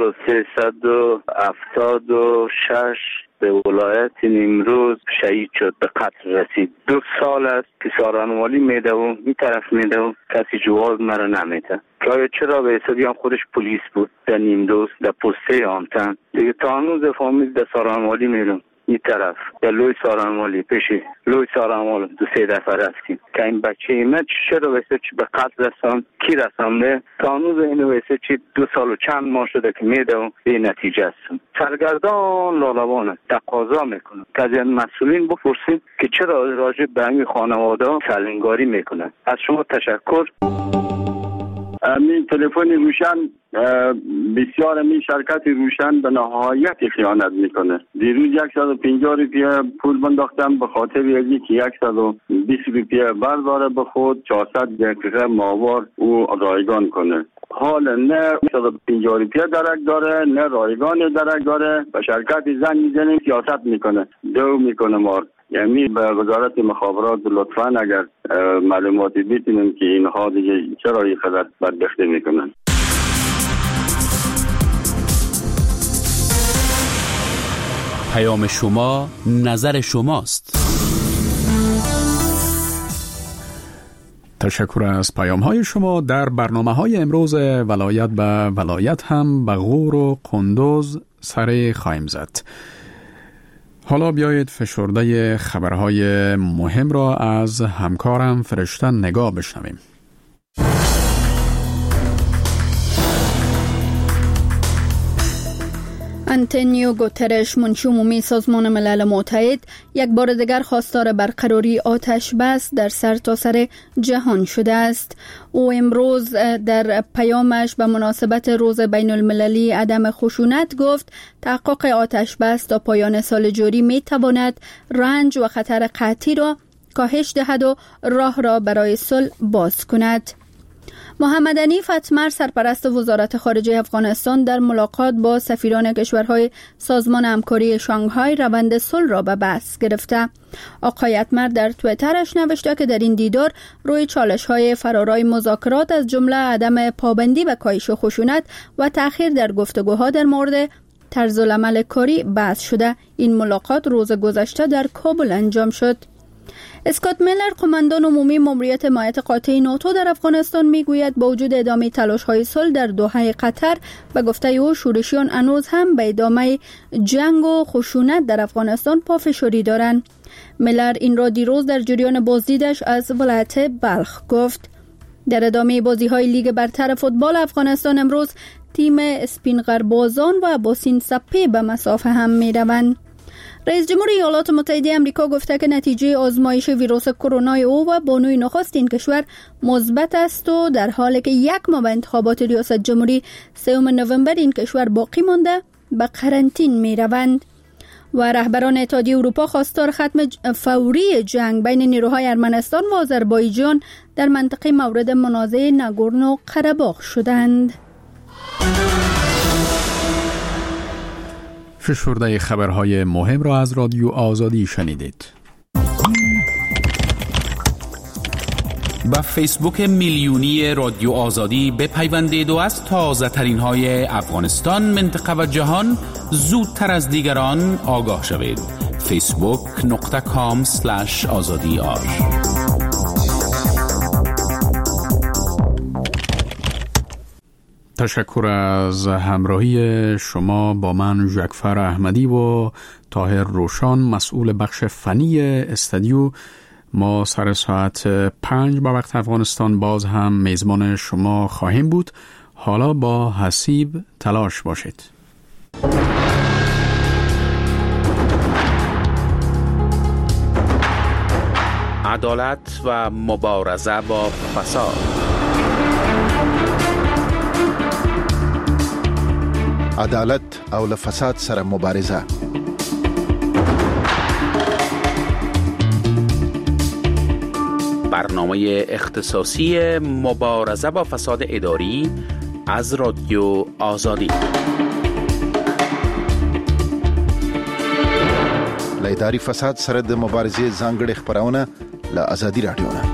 1376 به ولایت نیمروز شهید شد، به قتل رسید. 2 سال است که سارنوالی میده و این طرف میده و کسی جواز مرا نمیده. چرا به حسابی هم خودش پلیس بود در نیمروز در پسته آمتن دیگه. تا هنوز فامیل در سارنوالی میرم این طرف در لوی سارنوالی پیشی لوی سارنوالی 2-3 دفعه رفتیم که این بچه ایمه چرا ویسه چی به قتل رسان کی رسانده. تا هنوز اینو ویسه چی 2 سال و چند ماه شده که میده و به نتیجه هستم. سرگردان لالوانه تقاضا میکنه که از این مسئولین بپرسیم که چرا راجع به همین خانواده سلنگاری میکنن. از شما تشکر. این تلفن روشن بسیار می شرکت روشن به نهایت خیانت میکنه. دیروز 150 روپیه پول بنداختم به خاطر یکی که 120 روپیه برداره به خود 400 دقیقه ماوار او رایگان کنه. حال نه 150 روپیه درک داره نه رایگان درک داره. به شرکت زنگ میزنیم سیاست میکنه دو میکنه مار. یعنی به وزارت مخابرات لطفاً اگر معلوماتی بیتونیم که اینها دیگه چرا این قدر بدبختی میکنن. پیام شما نظر شماست. تشکر از پیام های شما. در برنامه های امروز ولایت به ولایت هم به غور و قندوز سر خواهیم زد. حالا بیایید فشرده خبرهای مهم را از همکارم فرشته نگاه بشنویم. آنتونیو گوترش منشی عمومی سازمان ملل متحد یک بار دیگر خواستار برقراری آتش بس در سرتاسر جهان شده است. او امروز در پیامش به مناسبت روز بین المللی عدم خشونت گفت تحقق آتش بس تا پایان سال جاری می تواند رنج و خطر قحطی را کاهش دهد و راه را برای صلح باز کند. محمد حنیف اتمر سرپرست وزارت خارجه افغانستان در ملاقات با سفیران کشورهای سازمان همکاری شانگهای روند صلح را به بحث گرفته. آقای اتمر در توییترش نوشته که در این دیدار روی چالش‌های فرارای مذاکرات از جمله عدم پابندی به کاهش خشونت و تأخیر در گفتگوها در مورد طرز العمل کاری بحث شده. این ملاقات روز گذشته در کابل انجام شد. اسکات میلر قماندان عمومی ماموریت حمایت قاطع ناتو در افغانستان میگوید با وجود ادامه تلاش‌های صلح در دوحه قطر به گفته او شورشیان هنوز هم به ادامه جنگ و خشونت در افغانستان پافشاری دارند. میلر این را دیروز در جریان بازدیدش از ولایت بلخ گفت. در ادامه بازی‌های لیگ برتر فوتبال افغانستان امروز تیم اسپینغربازان و باسین سپی به مسافه هم می‌روند. رئیس جمهور ایالات متحده آمریکا گفته که نتیجه آزمایش ویروس کرونا او و بانوی نخست این کشور مثبت است و در حالی که یک ماه به انتخابات ریاست جمهوری 3 نوامبر این کشور باقی مانده به قرنطینه می روند. و رهبران اتحادیه اروپا خواستار ختم فوری جنگ بین نیروهای ارمنستان و آذربایجان در منطقه مورد منازعه ناگورنو قره‌باغ شدند. فشرده خبرهای مهم را از رادیو آزادی شنیدید. با فیسبوک میلیونی رادیو آزادی بپیوندید و از تازه ترین های افغانستان، منطقه و جهان زودتر از دیگران آگاه شوید. facebook.com/azadi. تشکر از همراهی شما با من ژکفر احمدی و طاهر روشان مسئول بخش فنی استودیو. ما سر ساعت 5 به وقت افغانستان باز هم میزبان شما خواهیم بود. حالا با حسیب تلاش باشید. عدالت و مبارزه با فساد. عدالت او له فساد سره مبارزه. برنامه اختصاصی مبارزه با فساد اداری از رادیو آزادی. له اداري فساد سره د مبارزې ځانګړي خبرونه له آزادي رادیو نه.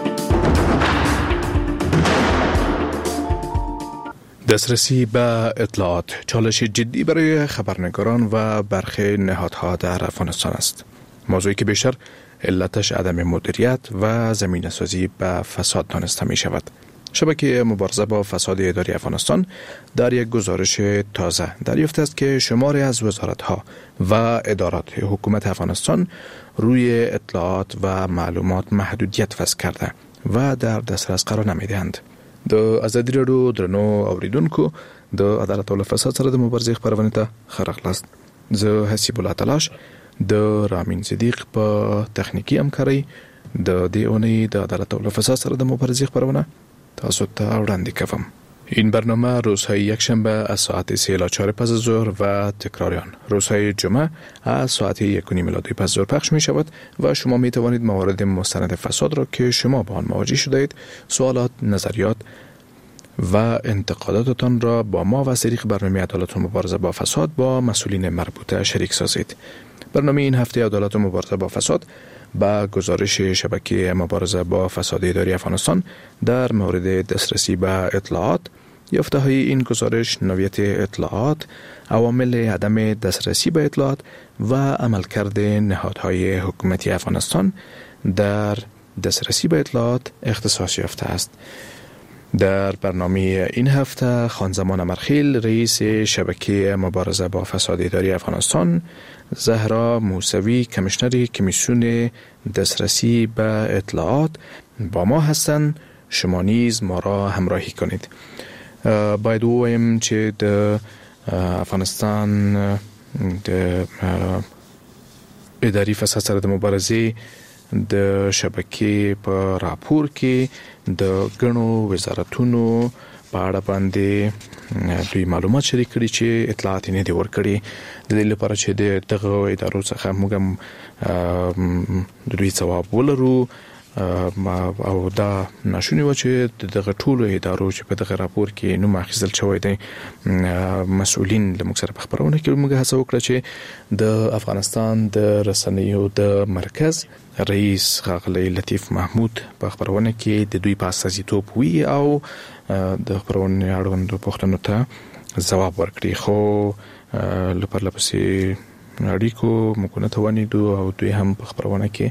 دسترسی به اطلاعات چالش جدی برای خبرنگاران و برخی نهادها در افغانستان است. موضوعی که بیشتر علتش عدم مدیریت و زمینه‌سازی به فساد دانسته می شود. شبکه مبارزه با فساد اداری افغانستان در یک گزارش تازه دریافت است که شماری از وزارت‌ها و ادارات حکومت افغانستان روی اطلاعات و معلومات محدودیت وضع کرده و در دسترس قرار نمی‌دهند. د آزادي رادیو درنو اوریدونکو د عدالت او فساد سره د مبارزې خبرونه ته خراغلاست. زه حسیب الله تلاش د رامین صدیق په تخنیکی همکاري د دې اونۍ د عدالت او فساد سره د مبارزې خبرونه تاسو ته وړاندې کوم. این برنامه روزهای یکشنبه از ساعت 3 الی 4 پس از ظهر و تکرار آن روزهای جمعه از ساعت 1 و نیم الی 2 پس از ظهر پخش می شود و شما می توانید موارد مستند فساد را که شما با آن مواجه شده اید، سوالات، نظریات و انتقاداتتان را با ما و از طریق برنامه عدالت و مبارزه با فساد با مسئولین مربوطه شریک سازید. برنامه این هفته عدالت و مبارزه با فساد با گزارش شبکه مبارزه با فساد اداری افغانستان در مورد دسترسی به اطلاعات یافته های این گزارش نوعیت اطلاعات، عوامل عدم دسترسی به اطلاعات و عملکرد نهادهای حکومتی افغانستان در دسترسی به اطلاعات اختصاص یافته است. در برنامه این هفته خانزمان امرخیل رئیس شبکه مبارزه با فساد اداری افغانستان، زهرا موسوی کمیشنر کمیسیون دسترسی به اطلاعات با ما هستند. شما نیز ما را همراهی کنید. باید بگویم چې د افغانستان د اداري فساد سره د مبارزې د شبکې په راپور کې د ګڼو وزارتونو په اړه باندې دوی معلومات شریک کړي چې اطلاعات نه دي ورکړي. د دې لپاره چې دغه ادارو څخه موږ د دوی ځواب ولرو او دا ناشونی و چې دغه ټولو ادارو چې په دغه راپور کې نوم اخیستل شوی دی مسؤلین له موږ سره په خبرونه کې موږ هڅه وکړه چې د افغانستان د رسنیو د مرکز رئیس ښاغلی لطیف محمود په خبرونه کې د دوی په استازیتوب وي او د خبرونې اړوندو پوښتنو ته ځواب ورکړي. خو له پرله پسې اړیکو موږ نه توانیدو او دوی هم په خبرونه کې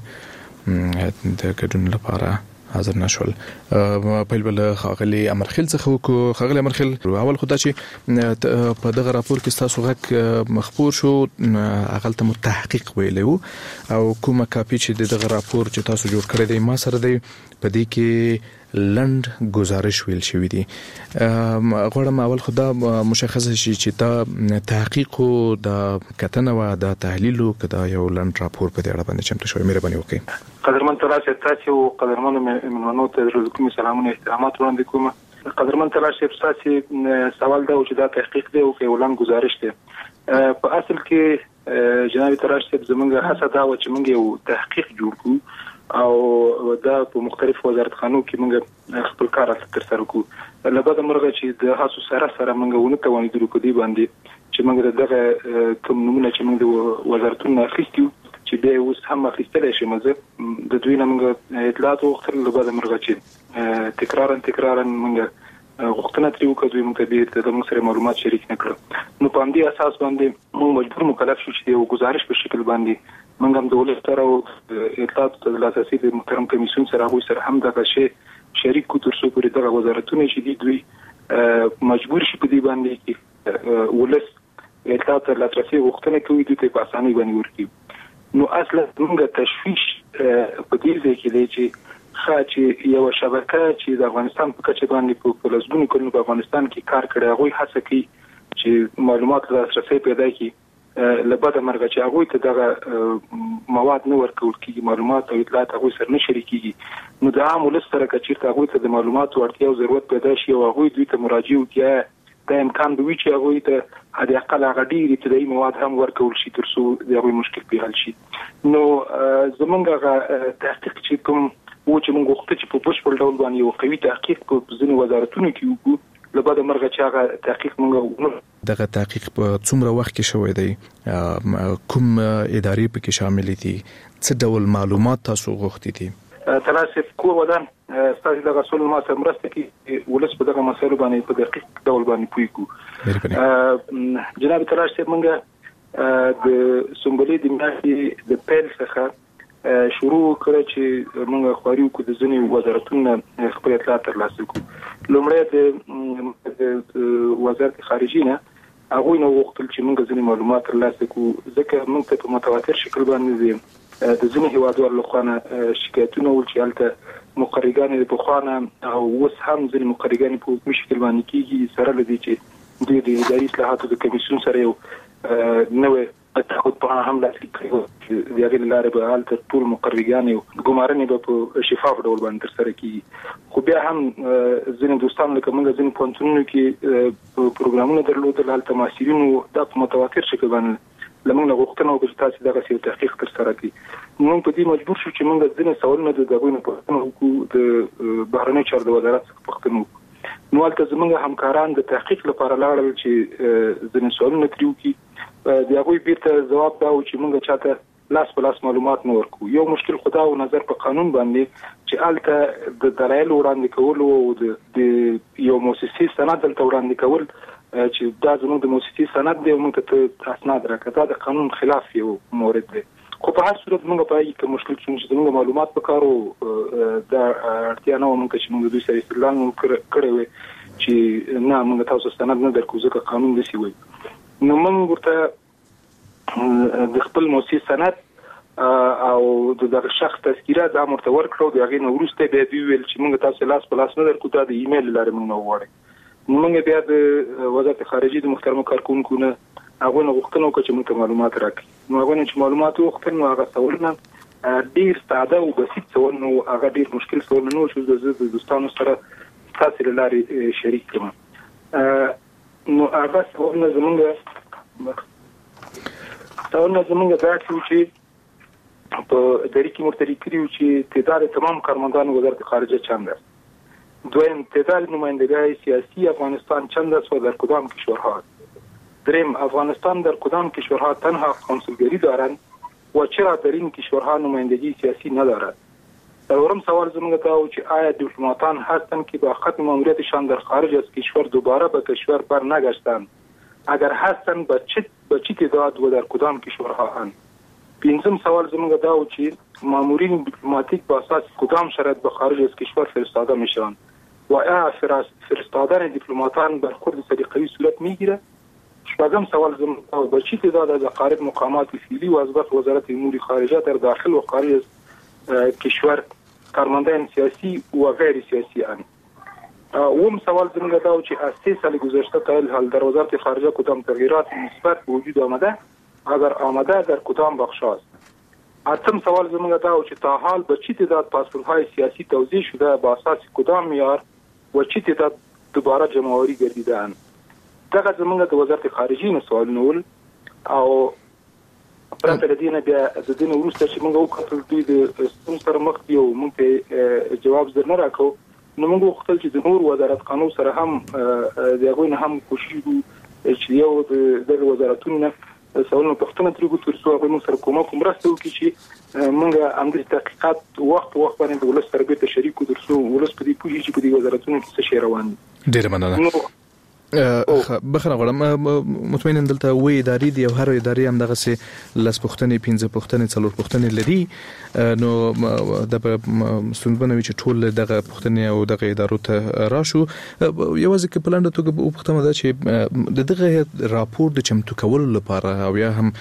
د ګډون لپاره حاضر نشول. په بل خاغلی امرخیل څخه وکړو. خاغلی امرخیل اول خدای چې په دغه راپور کې تاسو غږ مخبور شو اغلته متحقق ویلو او کومه کاپی چې دغه راپور چې تاسو جوړ کړی دی ما سره دی په دې کې لند گزارش ویل شوی دی. غواړم اول خدا مشخص شي چې دا تحقیق او د کتنه و د تحلیل او کدا یو لند راپور په دې اړه باندې چمتو شوی. مهرباني وکړئ. قدرمن تلاش تاسو او قدرمن منونو ته درو کوم سلامونه احترامات وړاندې کوم. قدرمن تلاش تاسو سوال دا چې دا تحقیق دی او کې ولن گزارش دی. په اصل کې جناب تلاش زمونږ هڅه دا و چې موږ یو تحقیق جوړ کړو او دا په مختلف وزارتخانو کې موږ خپل کار تر سره کوو. لبد مرغه چې د هڅو سره موږ ونه توانیدو په دې باندې چې موږ دغه کوم نمونه چې موږ د وزارتونو اخیستو چې به اوس هم اخیستل شي مزه د دوی نه موږ اطلاعات وغوښتل. لبد مرغه چې تکرارا موږ غوښتنه ترې وکړو دوی موږ ته د موږ سره معلومات شریک نه کړو. نو په دې اساس باندې موږ مجبور مکلف شو چې یو گزارش په شکل باندې موږ هم د ولس سره او اطلاعات د لاسرسي د محترم کمیسیون سره هغوی سره هم دغه شی شریک کو تر څو پورې دغه وزارتونه چې دوی مجبور شي په دې باندې چې ولس اطلاعات د لاسرسي غوښتنه کوي دوی ته په اسانۍ باندې ورکړي. نو اصلا موږ تشویش په دې ځای کې دی چې چې یو شبکه چې د افغانستان په کچه باندې په لسګونو کلونو په افغانستان کې کار کړی هغوی هڅه کوي چې معلومات د لاسرسي پیدا کړي. لبد مرغه چې هغه ته دغه مواد نه ورکول کیږي معلومات او اطلاعات هغه سره نه شریکيږي. نو د عام ولس سره چې هغه ته د معلوماتو اړتیا او ضرورت پیدا شي او هغه دوی ته مراجعه وکړي د امکان به وي چې هغه ته د اقل غډيري ابتدایي مواد هم ورکول شي تر څو دغه مشکل په حل شي. نو زمونږ تحقیق چې کوم و چې موږ وخت چې په بشپړ ډول باندې یو قوي تحقیق په ځینو وزارتونو کې وکړو. لبد مرغه چې هغه تحقیق موږ دغه تحقیق په څومره وخت کې شوی دی؟ کوم ادارې په کې شامل دي؟ څه ډول معلومات تاسو غوښتي دي؟ تناسب کور ودان استاد دغه رسول ما سره مرسته کې ولس په دغه مسایلو باندې په دقیق ډول باندې پویګو. جناب تلاش صاحب موږ د سمبولې د میاشتې د پیل څخه شروع کړ چې موږ خوري کو د ځینې وزارتونو خپل اطلاعات ترلاسه کړو. لومړی د وزارت خارجه نه هغه نو وختل چې موږ ځینې معلومات ترلاسه کړو ځکه موږ ته په متواتر شکل باندې د ځینې هیوادوالو لخوا شکایتونه ول چې هلته مقررګان په خوانه او اوس هم ځینې مقررګان په مشکل باندې کیږي سره لدی چې د اداري اصلاحاتو د کمیسیون سره یو نوې تاخد په هم لاسلیک کړو چې د هغې لارې به هلته ټول مقررګان او ګمارنې به په شفاف ډول باندې ترسره کیږي. خو بیا هم ځینې دوستان لکه موږ ځینې پوهنتونونو کې پروګرامونه درلودل هلته محصلینو دا په متواتر شکل باندې لمونږ غوښتنه وکړه چې تاسو دغه یو تحقیق ترسره کړئ. موږ په دې مجبور شو چې موږ ځینې سوالونه د دغه نه پوښتنه وکړو د بهرنیو چارو د وزارت څخه پوښتنه وکړو. نو هلته زموږ همکاران د تحقیق لپاره لاړل چې ځینې سوالونه ترې وکړي. د هغوی بیرته ځواب دا و چې موږ چاته لاس په لاس معلومات نه ورکو. یو مشکل خدا او نظر په قانون باندې چې الته د دلایل وړاندې کول او د یو موسسي سند دلته وړاندې کول چې دا زموږ د موسسي سند دی موږ ته اسناد راکړه، دا د قانون خلاف یو مورد دی. خو په هر صورت موږ په یوه کې مشکل چې موږ معلومات وکړو دا اړتیا نه موږ چې موږ دوی سره استدلال کړی وي چې نه موږ تاسو سند نه درکو ځکه قانون دسی وي. نو موږ ورته د خپل موسسي سند او د شخص تذکیره د امر ته ورکړو، د هغې نه وروسته بیا دوی ویل چې موږ تاسو لاس په لاس نه درکو، دا د ایمیل له لارې موږ نه وغواړئ. نو موږ بیا د وزارت خارجي د محترمو کارکونکو نه هغوی نه غوښتنه وکړه چې موږ ته معلومات راکړي. نو هغوی نه چې معلومات وغوښتل نو هغه سوالونه ډېر ساده او بسیط سوال نو هغه ډېر مشکل سوال نه و چې زه د دوستانو سره ستاسې له لارې شریک کړم. نو هغه سوالونه زموږ دا چې په دری کې مرتری کړیو چې تعداد تمام کارمندان وزارت خارجه چند است. دویم تعداد نمایندگان سیاسی افغانستان چند است و در کدام کشورها. دریم افغانستان در کدام کشورها تنها کنسولگری دارند و چرا در این کشورها نمایندگی سیاسی ندارد. سوم سوال زموږ ته و چې آیا دیپلماتان هستند که با ختم ماموریتشان در خارج از کشور دوباره به کشور بر نگشتند؟ اگر هستند به چه تعداد و در کدام کشورها اند؟ پنځم سوال زموږ دا و چې مامورین دیپلماتیک با اساس کدام شرط به خارج از کشور فرستاده میشوند و آیا فرستادن دیپلماتان برخورد سلیقه‌ای صورت میگیره؟ شپږم سوال زموږ دا و به چه تعداد از اقارب مقامات فعلی و از وزارت امور خارجه در داخل و خارج از کشور کارمندان سیاسی و غیر سیاسی اند؟ اوم سوال زموږ دا و چې از 3 سال گذشته تا الحال در وزارت خارجه کدام تغییرات مثبت وجود آمده؟ اگر آمده در کدام بخش است؟ اتم سوال زموږ دا و چې تا حال به چه تعداد پاسپورت‌های سیاسی توزیع شده با اساس کدام معیار و چه تعداد دوباره جمع‌آوری گردیده‌اند؟ دغه زموږ د وزارت خارجه نه سوالونه ول او پرته له دې نه بیا د دې نه وروسته چې موږ وکتل دوی د ستونزو سره مخ دي او موږ ته جواب زر نه راکړو، نو موږ وغوښتل چې د نور وزارت قانون سره هم د هغوی نه هم کوشش وکړو چې یو د دغه وزارتونو نه سوالونه پوښتنه ترې وکړو تر څو هغوی موږ سره کومک او مرسته وکړي چې موږ همداسې تحقیقات وخت باندې د ولس سره بېرته شریک کړو تر څو ولس په دې پوهېږي چې په دې وزارتونو کې څه شی روان دي. ډېره مننه. بخښنه غواړم، مطمئنا دلته وې ادارې دي او هر ادارې هم دغه سي لس پوښتنې 15 پوښتنې 4 پوښتنې لري، نو د ستونزمنوي چې ټول دغه پوښتنې او دغه ادارو ته راشو. یوازې کې پلان ته وګورم دا چې دغه راپور د چمتو کولو لپاره او یا هم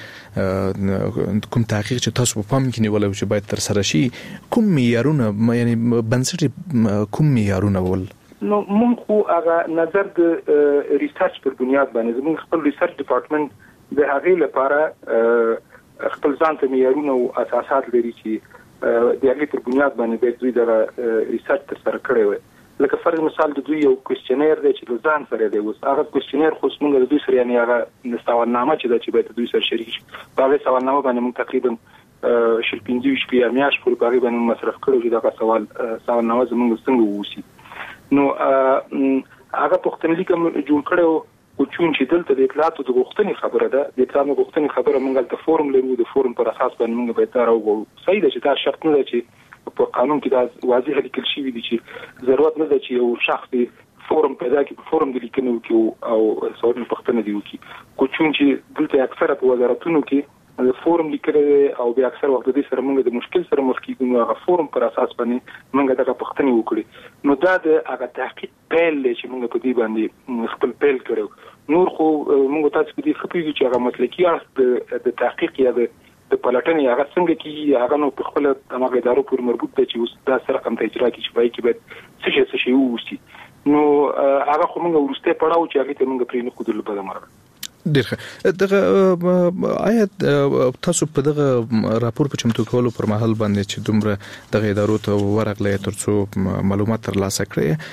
کوم تحقیق چې تاسو په پام کې نیولای چې باید تر سره شي، کوم معیارونه یعنی بنسټ کوم معیارونه ول؟ نو موږ خو هغه نظر د ریسرچ پر بنیاد باندې زموږ خپل ریسرچ ډپارټمنټ د هغې لپاره خپل ځان ته معیارونه او اساسات لري چې د هغې پر بنیاد باندې باید دوی دغه ریسرچ ترسره کړی وي. لکه فرض مثال د دوی یو کوېسچنیر دی چې له ځان سره دی، اوس هغه کوېسچنیر خو موږ د دوی سره یعنې هغه سوالنامه چې ده چې باید دوی سره شریک شي، په هغې سوالنامه باندې موږ تقریبا 15 شپې یا میاشت پورې په هغې باندې مصرف کړی چې دغه سوالنامه زموږ څنګه ووسي. نو هغه پوښتنلیک جوړ کړی و خو چون چې دلته د اطلاعاتو د غوښتنې خبره ده، د اطلاعاتو غوښتنې خبره موږ هلته فورم لرو، د فورم پر اساس باندې موږ باید دا راوګورو. صحیح ده چې دا شرط نه ده چې په قانون کې دا واضح لیکل شوي دي چې ضرورت نه ده چې یو شخص فورم پیدا کړي، په فورم د لیکنې وکړي او سوالونه پوښتنه دي وکړي. خو چون چې دلته اکثره په وزارتونو کې د فورم لیکل او بیا اکثر وخت د دې سره موږ د مشکل سره مخ کیږو، نو هغه فورم پر اساس باندې موږ دغه پوښتنې وکړي. نو دا د هغه تحقیق پیل دی چې موږ په دې باندې خپل پیل کړو. نور خو موږ تاسو په دې خپلېږو چې هغه مسلکي اړخ د تحقیق یا د پلټنې هغه څنګه کېږي، هغه نو په خپله هماغه ادارو پورې مربوط دی چې اوس دا څه رقم ته اجرا کړي چې په هغې کې باید څه شی ووسي. نو هغه خو موږ وروستی پړاو چې هغې ته موږ پرې نه ښودلو په دمره. ډېر ښه. دغه آیا تاسو په دغه راپور په چمتو کولو پر مهال باندې چې دومره دغه ادارو ته ورغلی تر څو معلومات ترلاسه کړئ،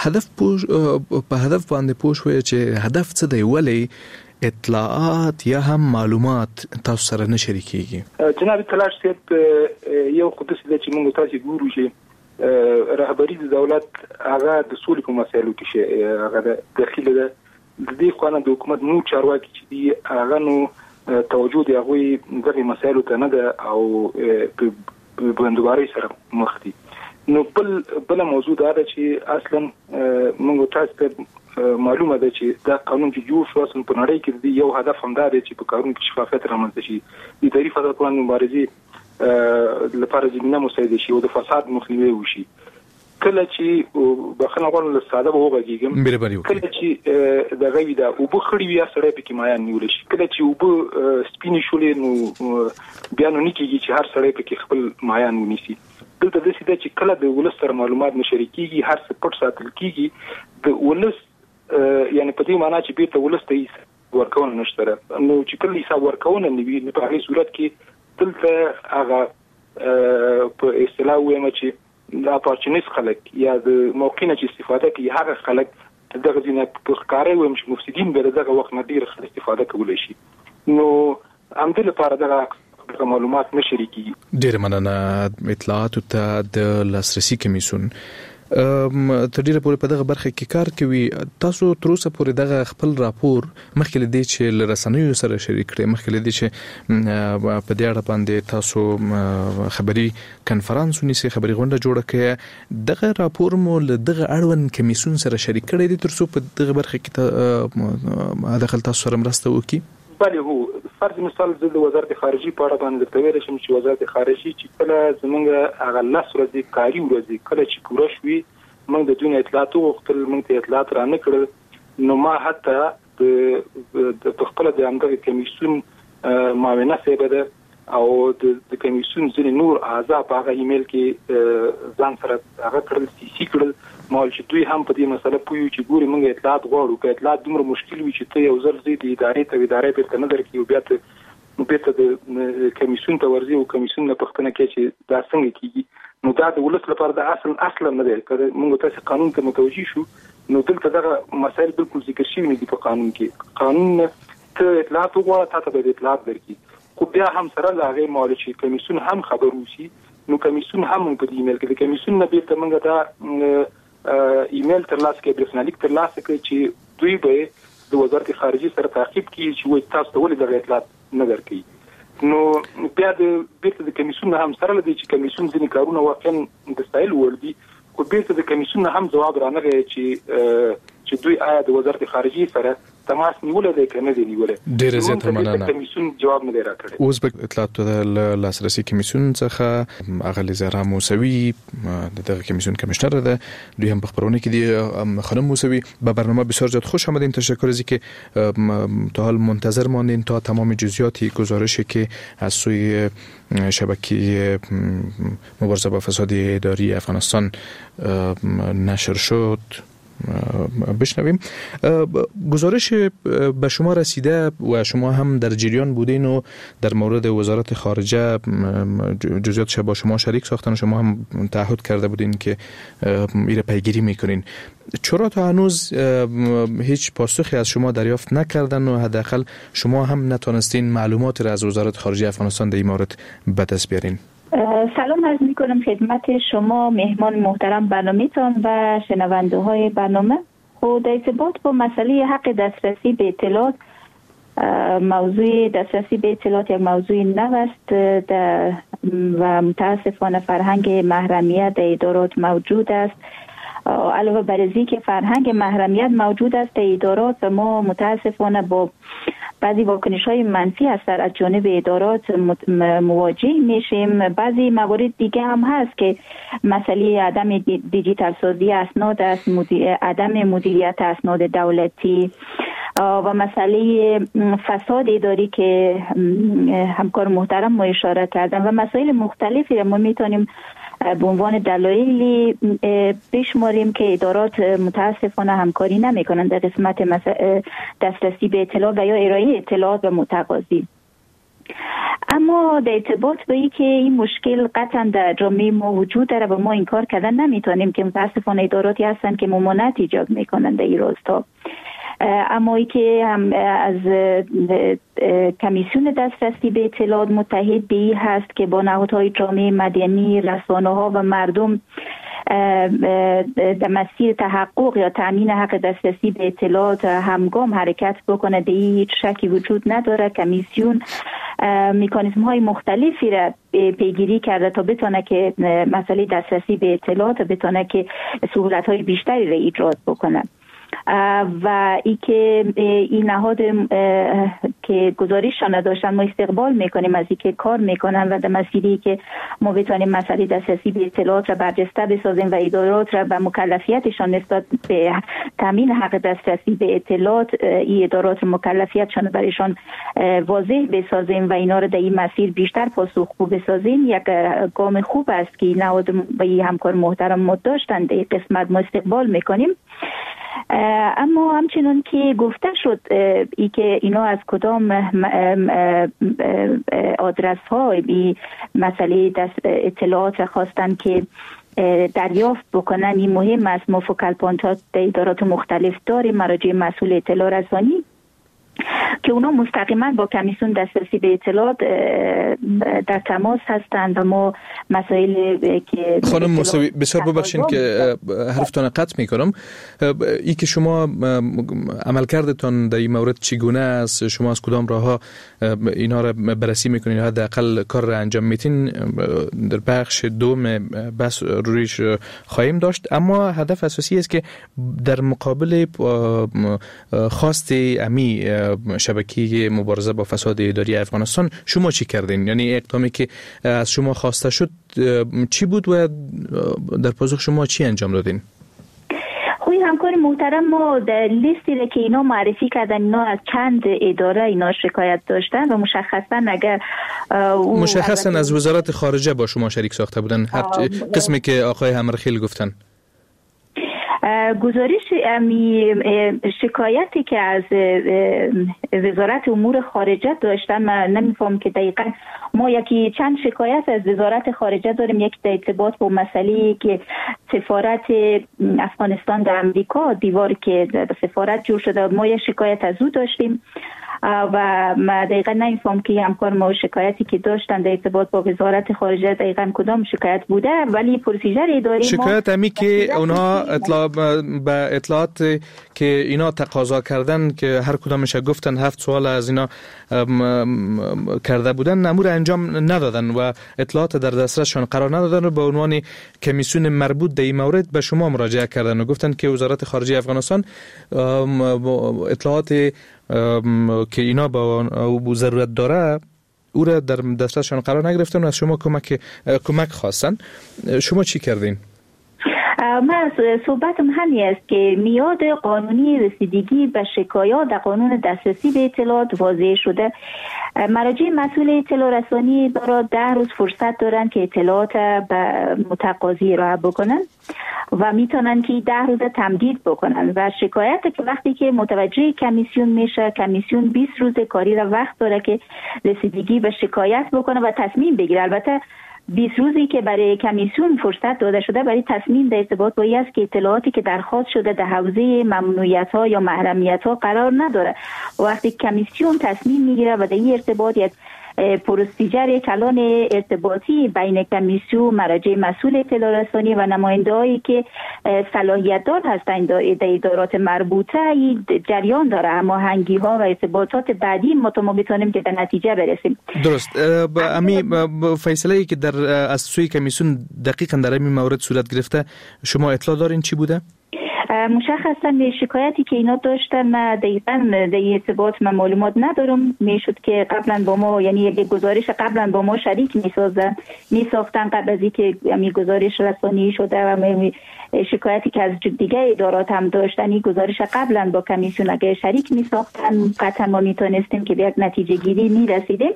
په هدف باندې پوه شوئ چې هدف څه دی، ولې اطلاعات یا هم معلومات تاسو سره نه شریکېږي؟ جناب تلاش صاحب، یو خو داسې ده چې موږ تاسې ګورو چې رهبري د دولت هغه د سولې په مسایلو کې هغه داخله ده. د دې خوا نه د حکومت نور چارواکي چې دي هغه نو توجه د هغوی دغه مسایلو ته نه ده او په بندوباري سره مخ دي. نو بل موضوع دا ده چې اصلا موږ تاسو ته معلومه ده چې دا قانون چې جوړ شو اصلا په نړۍ کې یو هدف هم دا دی چې په قانون کې شفافیت رامنځته شي، د اداري فساد پر وړاندې مبارزې لپاره زمینه مساعده شي او د فساد مخنیوی وشي. کله چې بخنه غواړم له ساده به وغږیږم، کله چې د غوی دا او بخړی وي سره په کې مایان نیول شي، کله چې او سپینې شولې نو بیا نو نکیږي چې هر سړی په کې خپل مایان ونیسي. دلته د سیده چې کله د ولس سره معلومات مشارکیږي هر څه پټ ساتل کیږي، د ولس یعنی په دې معنی چې بیرته ولس ته ورکونه نشته. نو چې کله حساب ورکونه نوي په هغه صورت کې دلته هغه په اصطلاح وایم چې د اپورچونیست خلک یا د موقع نه چې استفاده کوي هغه خلک دغه ځینې په ښکارې وایم چې مفسدین به دغه وخت نه ډیر استفاده کولی شي. نو همدې لپاره دغه معلومات نشریکي. ډیر مننه اطلاعات ته د لاسرسي کمیسیون تر ډیره پورې په دغه برخه کې کار کوي. تاسو تر اوسه پورې دغه خپل راپور مخکې له دې چې له رسنیو سره شریک کړئ، مخکې له دې چې په دې اړه باندې تاسو خبري کنفرانس ونیسئ، خبري غونډه جوړه کړئ، دغه راپور مو له دغه اړوند کمیسیون سره شریک کړی دی تر څو په دغه برخه کې دخل تاسو سره مرسته وکړي؟ بله هو فرض مثال زه د وزارت خارجي په اړه باندې درته ویلی شم چې وزارت خارجي چې کله زمونږ هغه 10 ورځې کاري ورځې کله چې پوره شوي موږ د دوی اطلاعات وغوښتل، موږ ته اطلاعات را نه کړل. نو ما حتی د خپله د همدغه کمیسیون معاونه صاحبه ده او د کمیسیون ځینې نور اعضا په هغه ایمیل کې ځان سره هغه کړل سي کړل مال چې دوی هم په دې مسله پوهیږي چې ګوري موږ اطلاعات غواړو، که اطلاعات دومره مشکل وي چې ته یو ځل ځې د ادارې ته ادارې بیرته نه درکړي او بیا ته د کمیسیون ته ورځي او کمیسیون نه پوښتنه کوي چې دا څنګه کیږي. نو دا د ولس لپاره د اصلا نه دی. که موږ تاسو قانون ته متوجي شو نو دلته دغه مسایل بالکل ذکر شوي نه دي په قانون کې. قانون ته اطلاعات وغواړه تا ته به اطلاعات درکړي، خو بیا هم سره له هغې مال چې کمیسیون هم خبر وشي نو کمیسیون هم په دې ایمیل کې د کمیسیون نه بیرته موږ دا ایمیل ترلاسه کړي، برېښنالیک ترلاسه کړي چې دوی به د وزارت خارجي سره تعقیب کړي چې وایي تاسو ته ولې دغه اطلاعات نه درکوي. نو بیا بیرته د کمیسیون هم سره لدی چې کمیسیون ځینې کارونه واقعا د ستایل وړ دي، خو بیرته د کمیسیون هم ځواب رانغی چې دوی آیا د وزارت خارجي سره تماس نیولای دی که نه دی نیولای. ډیره زیاته مننه. کمیسیون جواب نه دی راکړی. اوس به اطلاعات د لاسرسي کمیسیون څخه اغلی زهرا موسوي دغه کمیسیون کمیشنر ده، دوی هم په خبرونه کې دی. خانم موسوي به برنامه بسیار زیاد خوش آمدین. تشکر از اینکه تا حال منتظر ماندین تا تمام جزئیات گزارشی که از سوی شبکه مبارزه با فساد اداری افغانستان نشر شد بشنویم. گزارش به شما رسیده و شما هم در جریان بودین و در مورد وزارت خارجه جزئیاتش با شما شریک ساختن و شما هم تعهد کرده بودین که ایره پیگیری میکنین. چرا تا هنوز هیچ پاسخی از شما دریافت نکردن و حداقل شما هم نتونستین معلومات را از وزارت خارجه افغانستان در این مورد به دست بیارین؟ سلام عرض میکنم خدمت شما مهمان محترم برنامه‌تان و شنونده های برنامه. خود ارتباط با مسئله حق دسترسی به اطلاعات، موضوع دسترسی به اطلاعات یک موضوع نو است و متاسفانه فرهنگ محرمیت در ادارات موجود است. علاوه بر این که فرهنگ محرمیت موجود است در ادارات و ما متاسفانه با بعضی واکنش‌های منفی از جانب ادارات مواجه میشیم. بعضی موارد دیگه هم هست که مسئله عدم دیجیتال سازی اسناد است، عدم مدیریت اسناد دولتی و مسئله فساد اداری که همکار محترم ما اشاره کردن و مسائل مختلفی ما میتونیم به عنوان دلایلی بشماریم که ادارات متاسفانه همکاری نمیکنند در قسمت دسترسی به اطلاعات و یا ارائه اطلاعات به متقاضی. اما در ارتباط با این که این مشکل قطعا در جامعه ما وجود داره و ما انکار کردن نمیتونیم که متاسفانه اداراتی هستند که ممانعت ایجاد میکنند در این راستا. اما ای که هم از کمیسیون دسترسی به اطلاعات متحد به این هست که با نهادهای جامعه مدنی، رسانه‌ها و مردم در مسیر تحقق یا تامین حق دسترسی به اطلاعات همگام حرکت بکنه. در هیچ شکی وجود نداره. کمیسیون مکانیزم های مختلفی را پیگیری کرده تا بتونه که مسئله دسترسی به اطلاعات بتونه که سهولت های بیشتری را ایجاد بکنه. و ای که این نهاد که گزارششان داشتن ما استقبال میکنیم از اینکه کار میکنن و در مسیری که ما بتونیم مسئله دسترسی به اطلاعات را برجسته بسازیم و ادارات را به مکلفیتشان نسبت به تامین حق دسترسی به اطلاعات این ادارات مکلفیتشان برایشان واضح بسازیم و اینا را در این مسیر بیشتر پاسخگو بسازیم. یک گام خوب است که نهاد و همکار محترم ما داشتن در قسمت ما استقبال میکنیم. اما همچنان که گفته شد ای که اینا از کدام آدرس ها بی مسئله اطلاعات خواستن که دریافت بکنن، این مهم است. ما فوکال پوینت در ادارات مختلف داریم، مراجع مسئول اطلاع رسانی که اونا مستقیما با کمیسیون دسترسی به اطلاعات در تماس هستند و ما مسائل که خانم موسوی بسیار ببخشید که حرفتان قطع میکنم. ای که شما عملکردتان در این مورد چگونه است؟ شما از کدام راهها اینا را بررسی میکنین؟ حداقل کار را انجام میتین؟ در بخش دوم بس رویش خواهیم داشت، اما هدف اساسی است که در مقابل خواست امی شبکه مبارزه با فساد اداری افغانستان شما چی کردین؟ یعنی اقدامی که از شما خواسته شد چی بود و در پاسخ شما چی انجام دادین؟ خوی همکار محترم ما در لیستی که اینا معرفی کردن اینا از چند اداره اینا شکایت داشتن و مشخصا از وزارت خارجه با شما شریک ساخته بودن، هر قسمی که آقای همرخیل گفتن. گزارش شکایتی که از وزارت امور خارجه داشتن، من نمیفهم که دقیقا ما یکی چند شکایت از وزارت خارجه داریم. یک در ارتباط با مسئله که سفارت افغانستان در امریکا دیوار که سفارت جور شده، ما یک شکایت از او داشتیم و ما دقیقا نمیفهم که همکار ما شکایتی که داشتن در ارتباط با وزارت خارجه دقیقا کدام شکایت بوده، ولی پروسیجر اداری شکایت همی که اونا اطلاعات که اینا تقاضا کردن که هر کدامش گفتن 7 سوال از اینا کرده بودن نمور انجام ندادن و اطلاعات در دسترسشان قرار ندادن و به عنوان کمیسیون مربوط در این مورد به شما مراجعه کردن و گفتن که وزارت خارجه افغانستان اطلاعات که اینا با ضرورت داره او را در دسترسشان قرار نگرفتن و از شما کمک خواستن. شما چی کردین؟ من صحبتم همین است که میاد قانونی رسیدگی به شکایات در قانون دسترسی به اطلاعات واضح شده. مراجع مسئول اطلاع رسانی دارد 10 روز فرصت دارن که اطلاعات به متقاضی ارائه بکنن و میتونن که 10 روز تمدید بکنن و شکایت که وقتی که متوجه کمیسیون میشه، کمیسیون 20 روز کاری را وقت داره که رسیدگی به شکایت بکنه و تصمیم بگیره. البته 20 روزی که برای کمیسیون فرصت داده شده برای تصمیم در ارتباط با این است که اطلاعاتی که درخواست شده در حوزه ممنوعیت‌ها یا محرمیت‌ها قرار نداره. وقتی کمیسیون تصمیم میگیره و در این ارتباط پروسیجر کلان ارتباطی بین کمیسیون، مراجع مسئول اطلاع رسانی و نماینده‌هایی که صلاحیت دار هستند در ادارات مربوطه جریان داره. هماهنگی‌ها و ارتباطات بعدی ما بتونیم که به نتیجه برسیم. درست. امی فیصله‌ای که در از سوی کمیسیون دقیقاً در این مورد صورت گرفته شما اطلاع دارین چی بوده؟ مشخصا شکایتی که اینا داشتن دقیقاً در ارتباط من معلومات ندارم. میشد که قبلا با ما، یعنی یک گزارش قبلا با ما شریک میساختن قبل از اینکه همین گزارش رسانی شده و شکایتی که از دیگه ادارات هم داشتن این گزارش قبلا با کمیسیون اگه شریک میساختن قطعا ما میتونستیم که به یک نتیجه گیری میرسیدیم.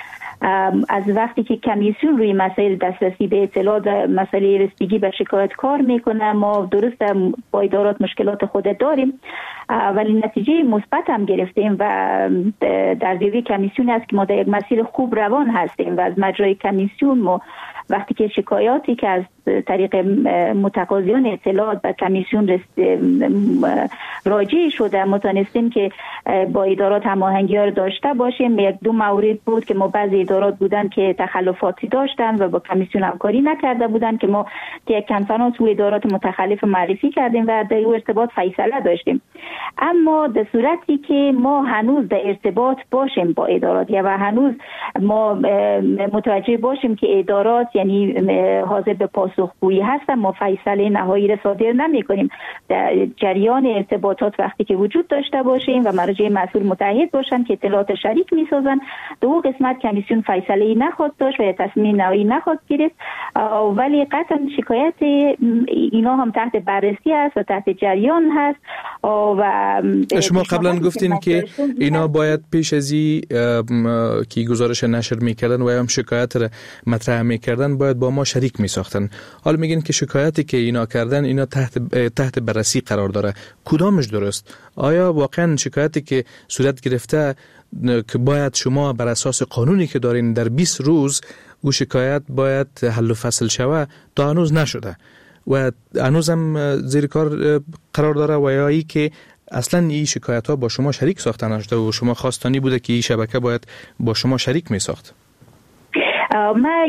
از وقتی که کمیسیون روی مسائل دسترسی به اطلاعات، مسئله رسیدگی به شکایت کار میکنه، ما درست با ادارات مشکلات خود داریم ولی نتیجه مثبت هم گرفتیم و در دیوی کمیسیون است که ما در یک مسیر خوب روان هستیم و از مجرای کمیسیون ما وقتی که شکایاتی که از طریق متقاضیان اطلاعات و کمیسیون راجع شده، ما تونستیم که با ادارات هماهنگی‌ها رو داشته باشیم. یک دو مورد بود که ما بعضی ادارات بودن که تخلفاتی داشتن و با کمیسیون همکاری نکرده بودن که ما یک کنفرانس و ادارات متخلف معرفی کردیم و در این ارتباط فیصله داشتیم. اما در صورتی که ما هنوز در ارتباط باشیم با ادارات و هنوز ما متوجه باشیم که ادارات یعنی حاضر به پاسخگویی هستن، ما فیصله نهایی را صادر نمی‌کنیم. در جریان ارتباطات وقتی که وجود داشته باشیم و مراجع مسئول متحد باشن که اطلاعات شریک می‌سازن، دو قسمت کمیسیون فیصله نخواهد داشت و تصمیم نهایی نخواهد گرفت، ولی قطعا شکایت اینا هم تحت بررسی است و تحت جریان هست. و شما قبلا گفتین که اینا باید پیش از که گزارش نشر میکردن و هم شکایت را مطرح میکردن باید با ما شریک میساختن. حالا میگین که شکایتی که اینا کردن اینا تحت بررسی قرار داره، کدامش درست؟ آیا واقعا شکایتی که صورت گرفته که باید شما بر اساس قانونی که دارین در 20 روز او شکایت باید حل و فصل شوه، تا هنوز نشده و هنوز هم زیر کار قرار داره، و یا ای که اصلا این شکایت ها با شما شریک ساخته نشده و شما خواستانی بوده که این شبکه باید با شما شریک می ساخت؟ ما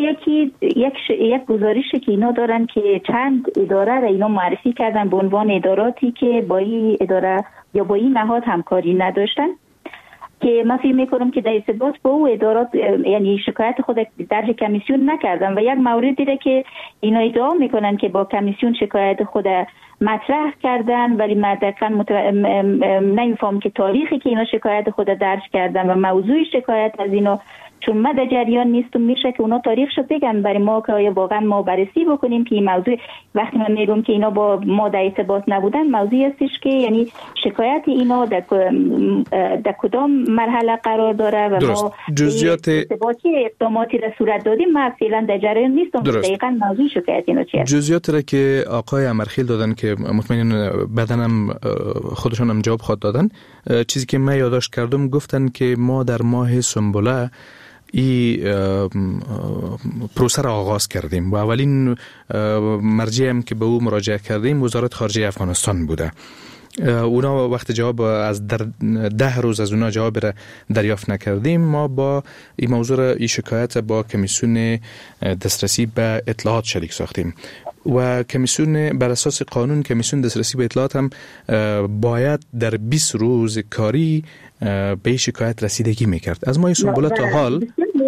یک گزارشی که اینا دارن که چند اداره را اینا معرفی کردن به عنوان اداراتی که با این اداره یا با این نهاد همکاری نداشتن، که من فکر میکنم که در ارتباط با او ادارات یعنی شکایت خود درج کمیسیون نکردن. و یک موردی دیره که اینا ادعا میکنن که با کمیسیون شکایت خود مطرح کردن، ولی من دقیقاً نمیفهم که تاریخی که اینا شکایت خود درج کردن و موضوع شکایت از اینا، چون من در جریان نیستم، میشه که اونا تاریخشو بگن برای ما که واقعا ما بررسی بکنیم که این موضوع. وقتی من میگم که اینا با ما در ارتباط نبودن، موضوعی هستش که یعنی شکایت اینا در کدام مرحله قرار داره و درست. ما جزئیات اقداماتی را صورت دادیم. من فعلا در جریان نیستم دقیقاً موضوع شکایت اینا چیه. جزئیات را که آقای امرخیل دادن که مطمئناً بدنم خودشون هم جواب خود دادن، چیزی که من یادداشت کردم گفتن که ما در ماه سنبله این پروسه را آغاز کردیم و اولین مرجع هم که به او مراجعه کردیم وزارت خارجه افغانستان بوده. اونا وقت جواب از در 10 روز از اونا جواب را دریافت نکردیم، ما با این موضوع این شکایت با کمیسیون دسترسی به اطلاعات شریک ساختیم و کمیسیون بر اساس قانون کمیسیون دسترسی به اطلاعات هم باید در 20 روز کاری به شکایت رسیدگی میکرد. از ماه سنبله تا حال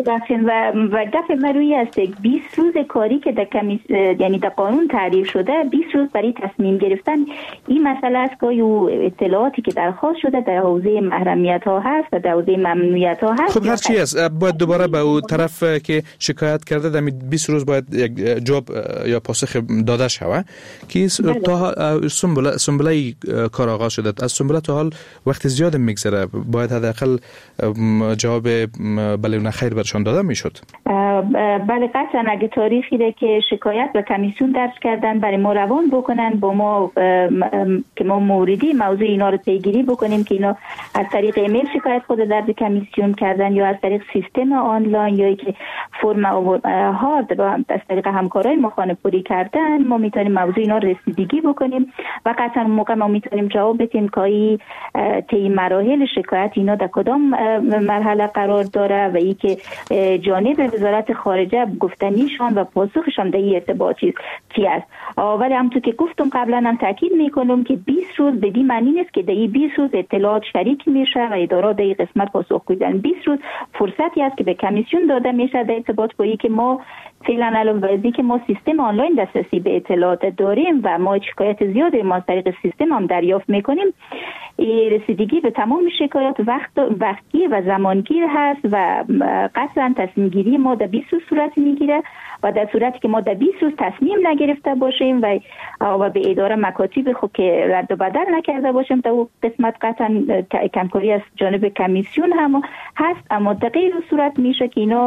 و دفع مروی است 20 روز کاری که در یعنی در قانون تعریف شده، 20 روز برای تصمیم گرفتن این مسئله است که اطلاعاتی که درخواست شده در حوزه محرمیت ها هست و در حوزه ممنوعیت ها هست. خب هر چی است باید دوباره به اون طرف که شکایت کرده در 20 روز باید یک جواب یا پاسخ داده شود که تا سنبله کار آغاز شده. از سنبله تا حال وقت زیاد میگذره، باید حداقل جواب بله و خیر برشان داده میشد. بله قطعا اگه تاریخی ده که شکایت به کمیسیون درج کردن برای ما روان بکنن با ما که ما موردی موضوع اینا رو پیگیری بکنیم که اینا از طریق ایمیل شکایت خود درج کمیسیون کردن یا از طریق سیستم آنلاین یا که فرم هارد با از طریق همکارای ما خانه‌پوری کردن، ما میتونیم موضوع اینا رو رسیدگی بکنیم و قطعا موقع ما میتونیم جواب بدیم که طی مراحل شکایت اینا در کدام مرحله قرار داره و ای که جانب وزارت خارجه گفتنیشان و پاسخشان در این ارتباط چی است. ولی همونطور که گفتم قبلا هم تاکید میکنم که 20 روز بدین معنی نیست که در این 20 روز اطلاعات شریک میشه و ادارات در این قسمت پاسخگوی دارن. 20 روز فرصتی است که به کمیسیون داده میشه در ارتباط با اینکه ما فعلا علاوه که ما سیستم آنلاین دسترسی به اطلاعات داریم و ما شکایت زیادی ما از طریق سیستم هم دریافت میکنیم، رسیدگی به تمام شکایات وقتی و زمانگیر هست و قطعا تصمیم گیری ما در 20 روز صورت میگیره و در صورتی که ما در 20 روز تصمیم نگرفته باشیم و به اداره مکاتیب خود که رد و بدل نکرده باشیم در اون قسمت قطعا کمکاری از جانب کمیسیون هم هست. اما در غیر صورت میشه که اینا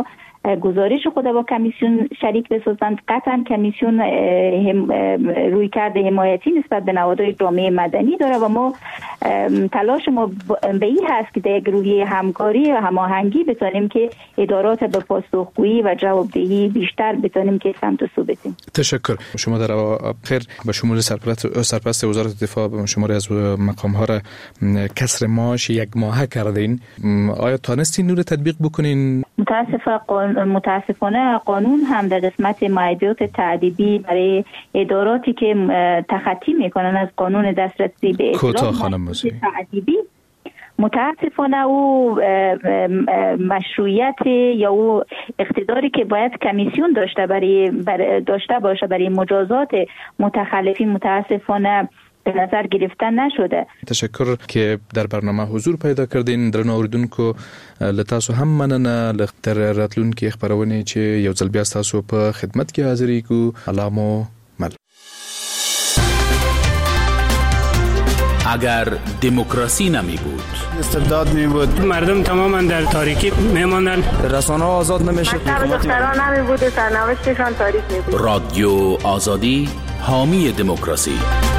گزارش خود با کمیسیون شریک بسازند. قطعا کمیسیون رویکرد حمایتی نسبت به نهادهای جامعه مدنی داره و ما تلاش ما به این هست که در یک روحیه همکاری و هماهنگی بتونیم که ادارات به پاسخگویی و جوابدهی بیشتر بتونیم که سمت و سو بدیم. تشکر. شما در اخر به شمول سرپرست وزارت دفاع به شماری از مقام‌ها را کسر معاش یک ماهه کردین. آیا تانستین نور تطبیق بکنین؟ متاسفانه قانون هم در قسمت مایعات تعدیبی برای اداراتی که تخطی میکنن از قانون دسترسی به اطلاع تعدیبی، متاسفانه او مشروعیت یا او اقتداری که باید کمیسیون داشته باشه برای مجازات متخلفین متاسفانه به نظر گرفتن نشده. تشکر که در برنامه حضور پیدا کردین. درنو اوریدونکو لتاسو هم مننه لختر راتلون کې خبرونه چې یو ځل بیا تاسو په خدمت کې حاضرې کو. علامو مل. اگر دموکراسی نمی بود، استبداد می بود، مردم تماما در تاریکی می ماندن، رسانه ها آزاد نمی شد، دختران نمی بود، سرنوشتشان تاریک می بود. رادیو آزادی حامی دموکراسی.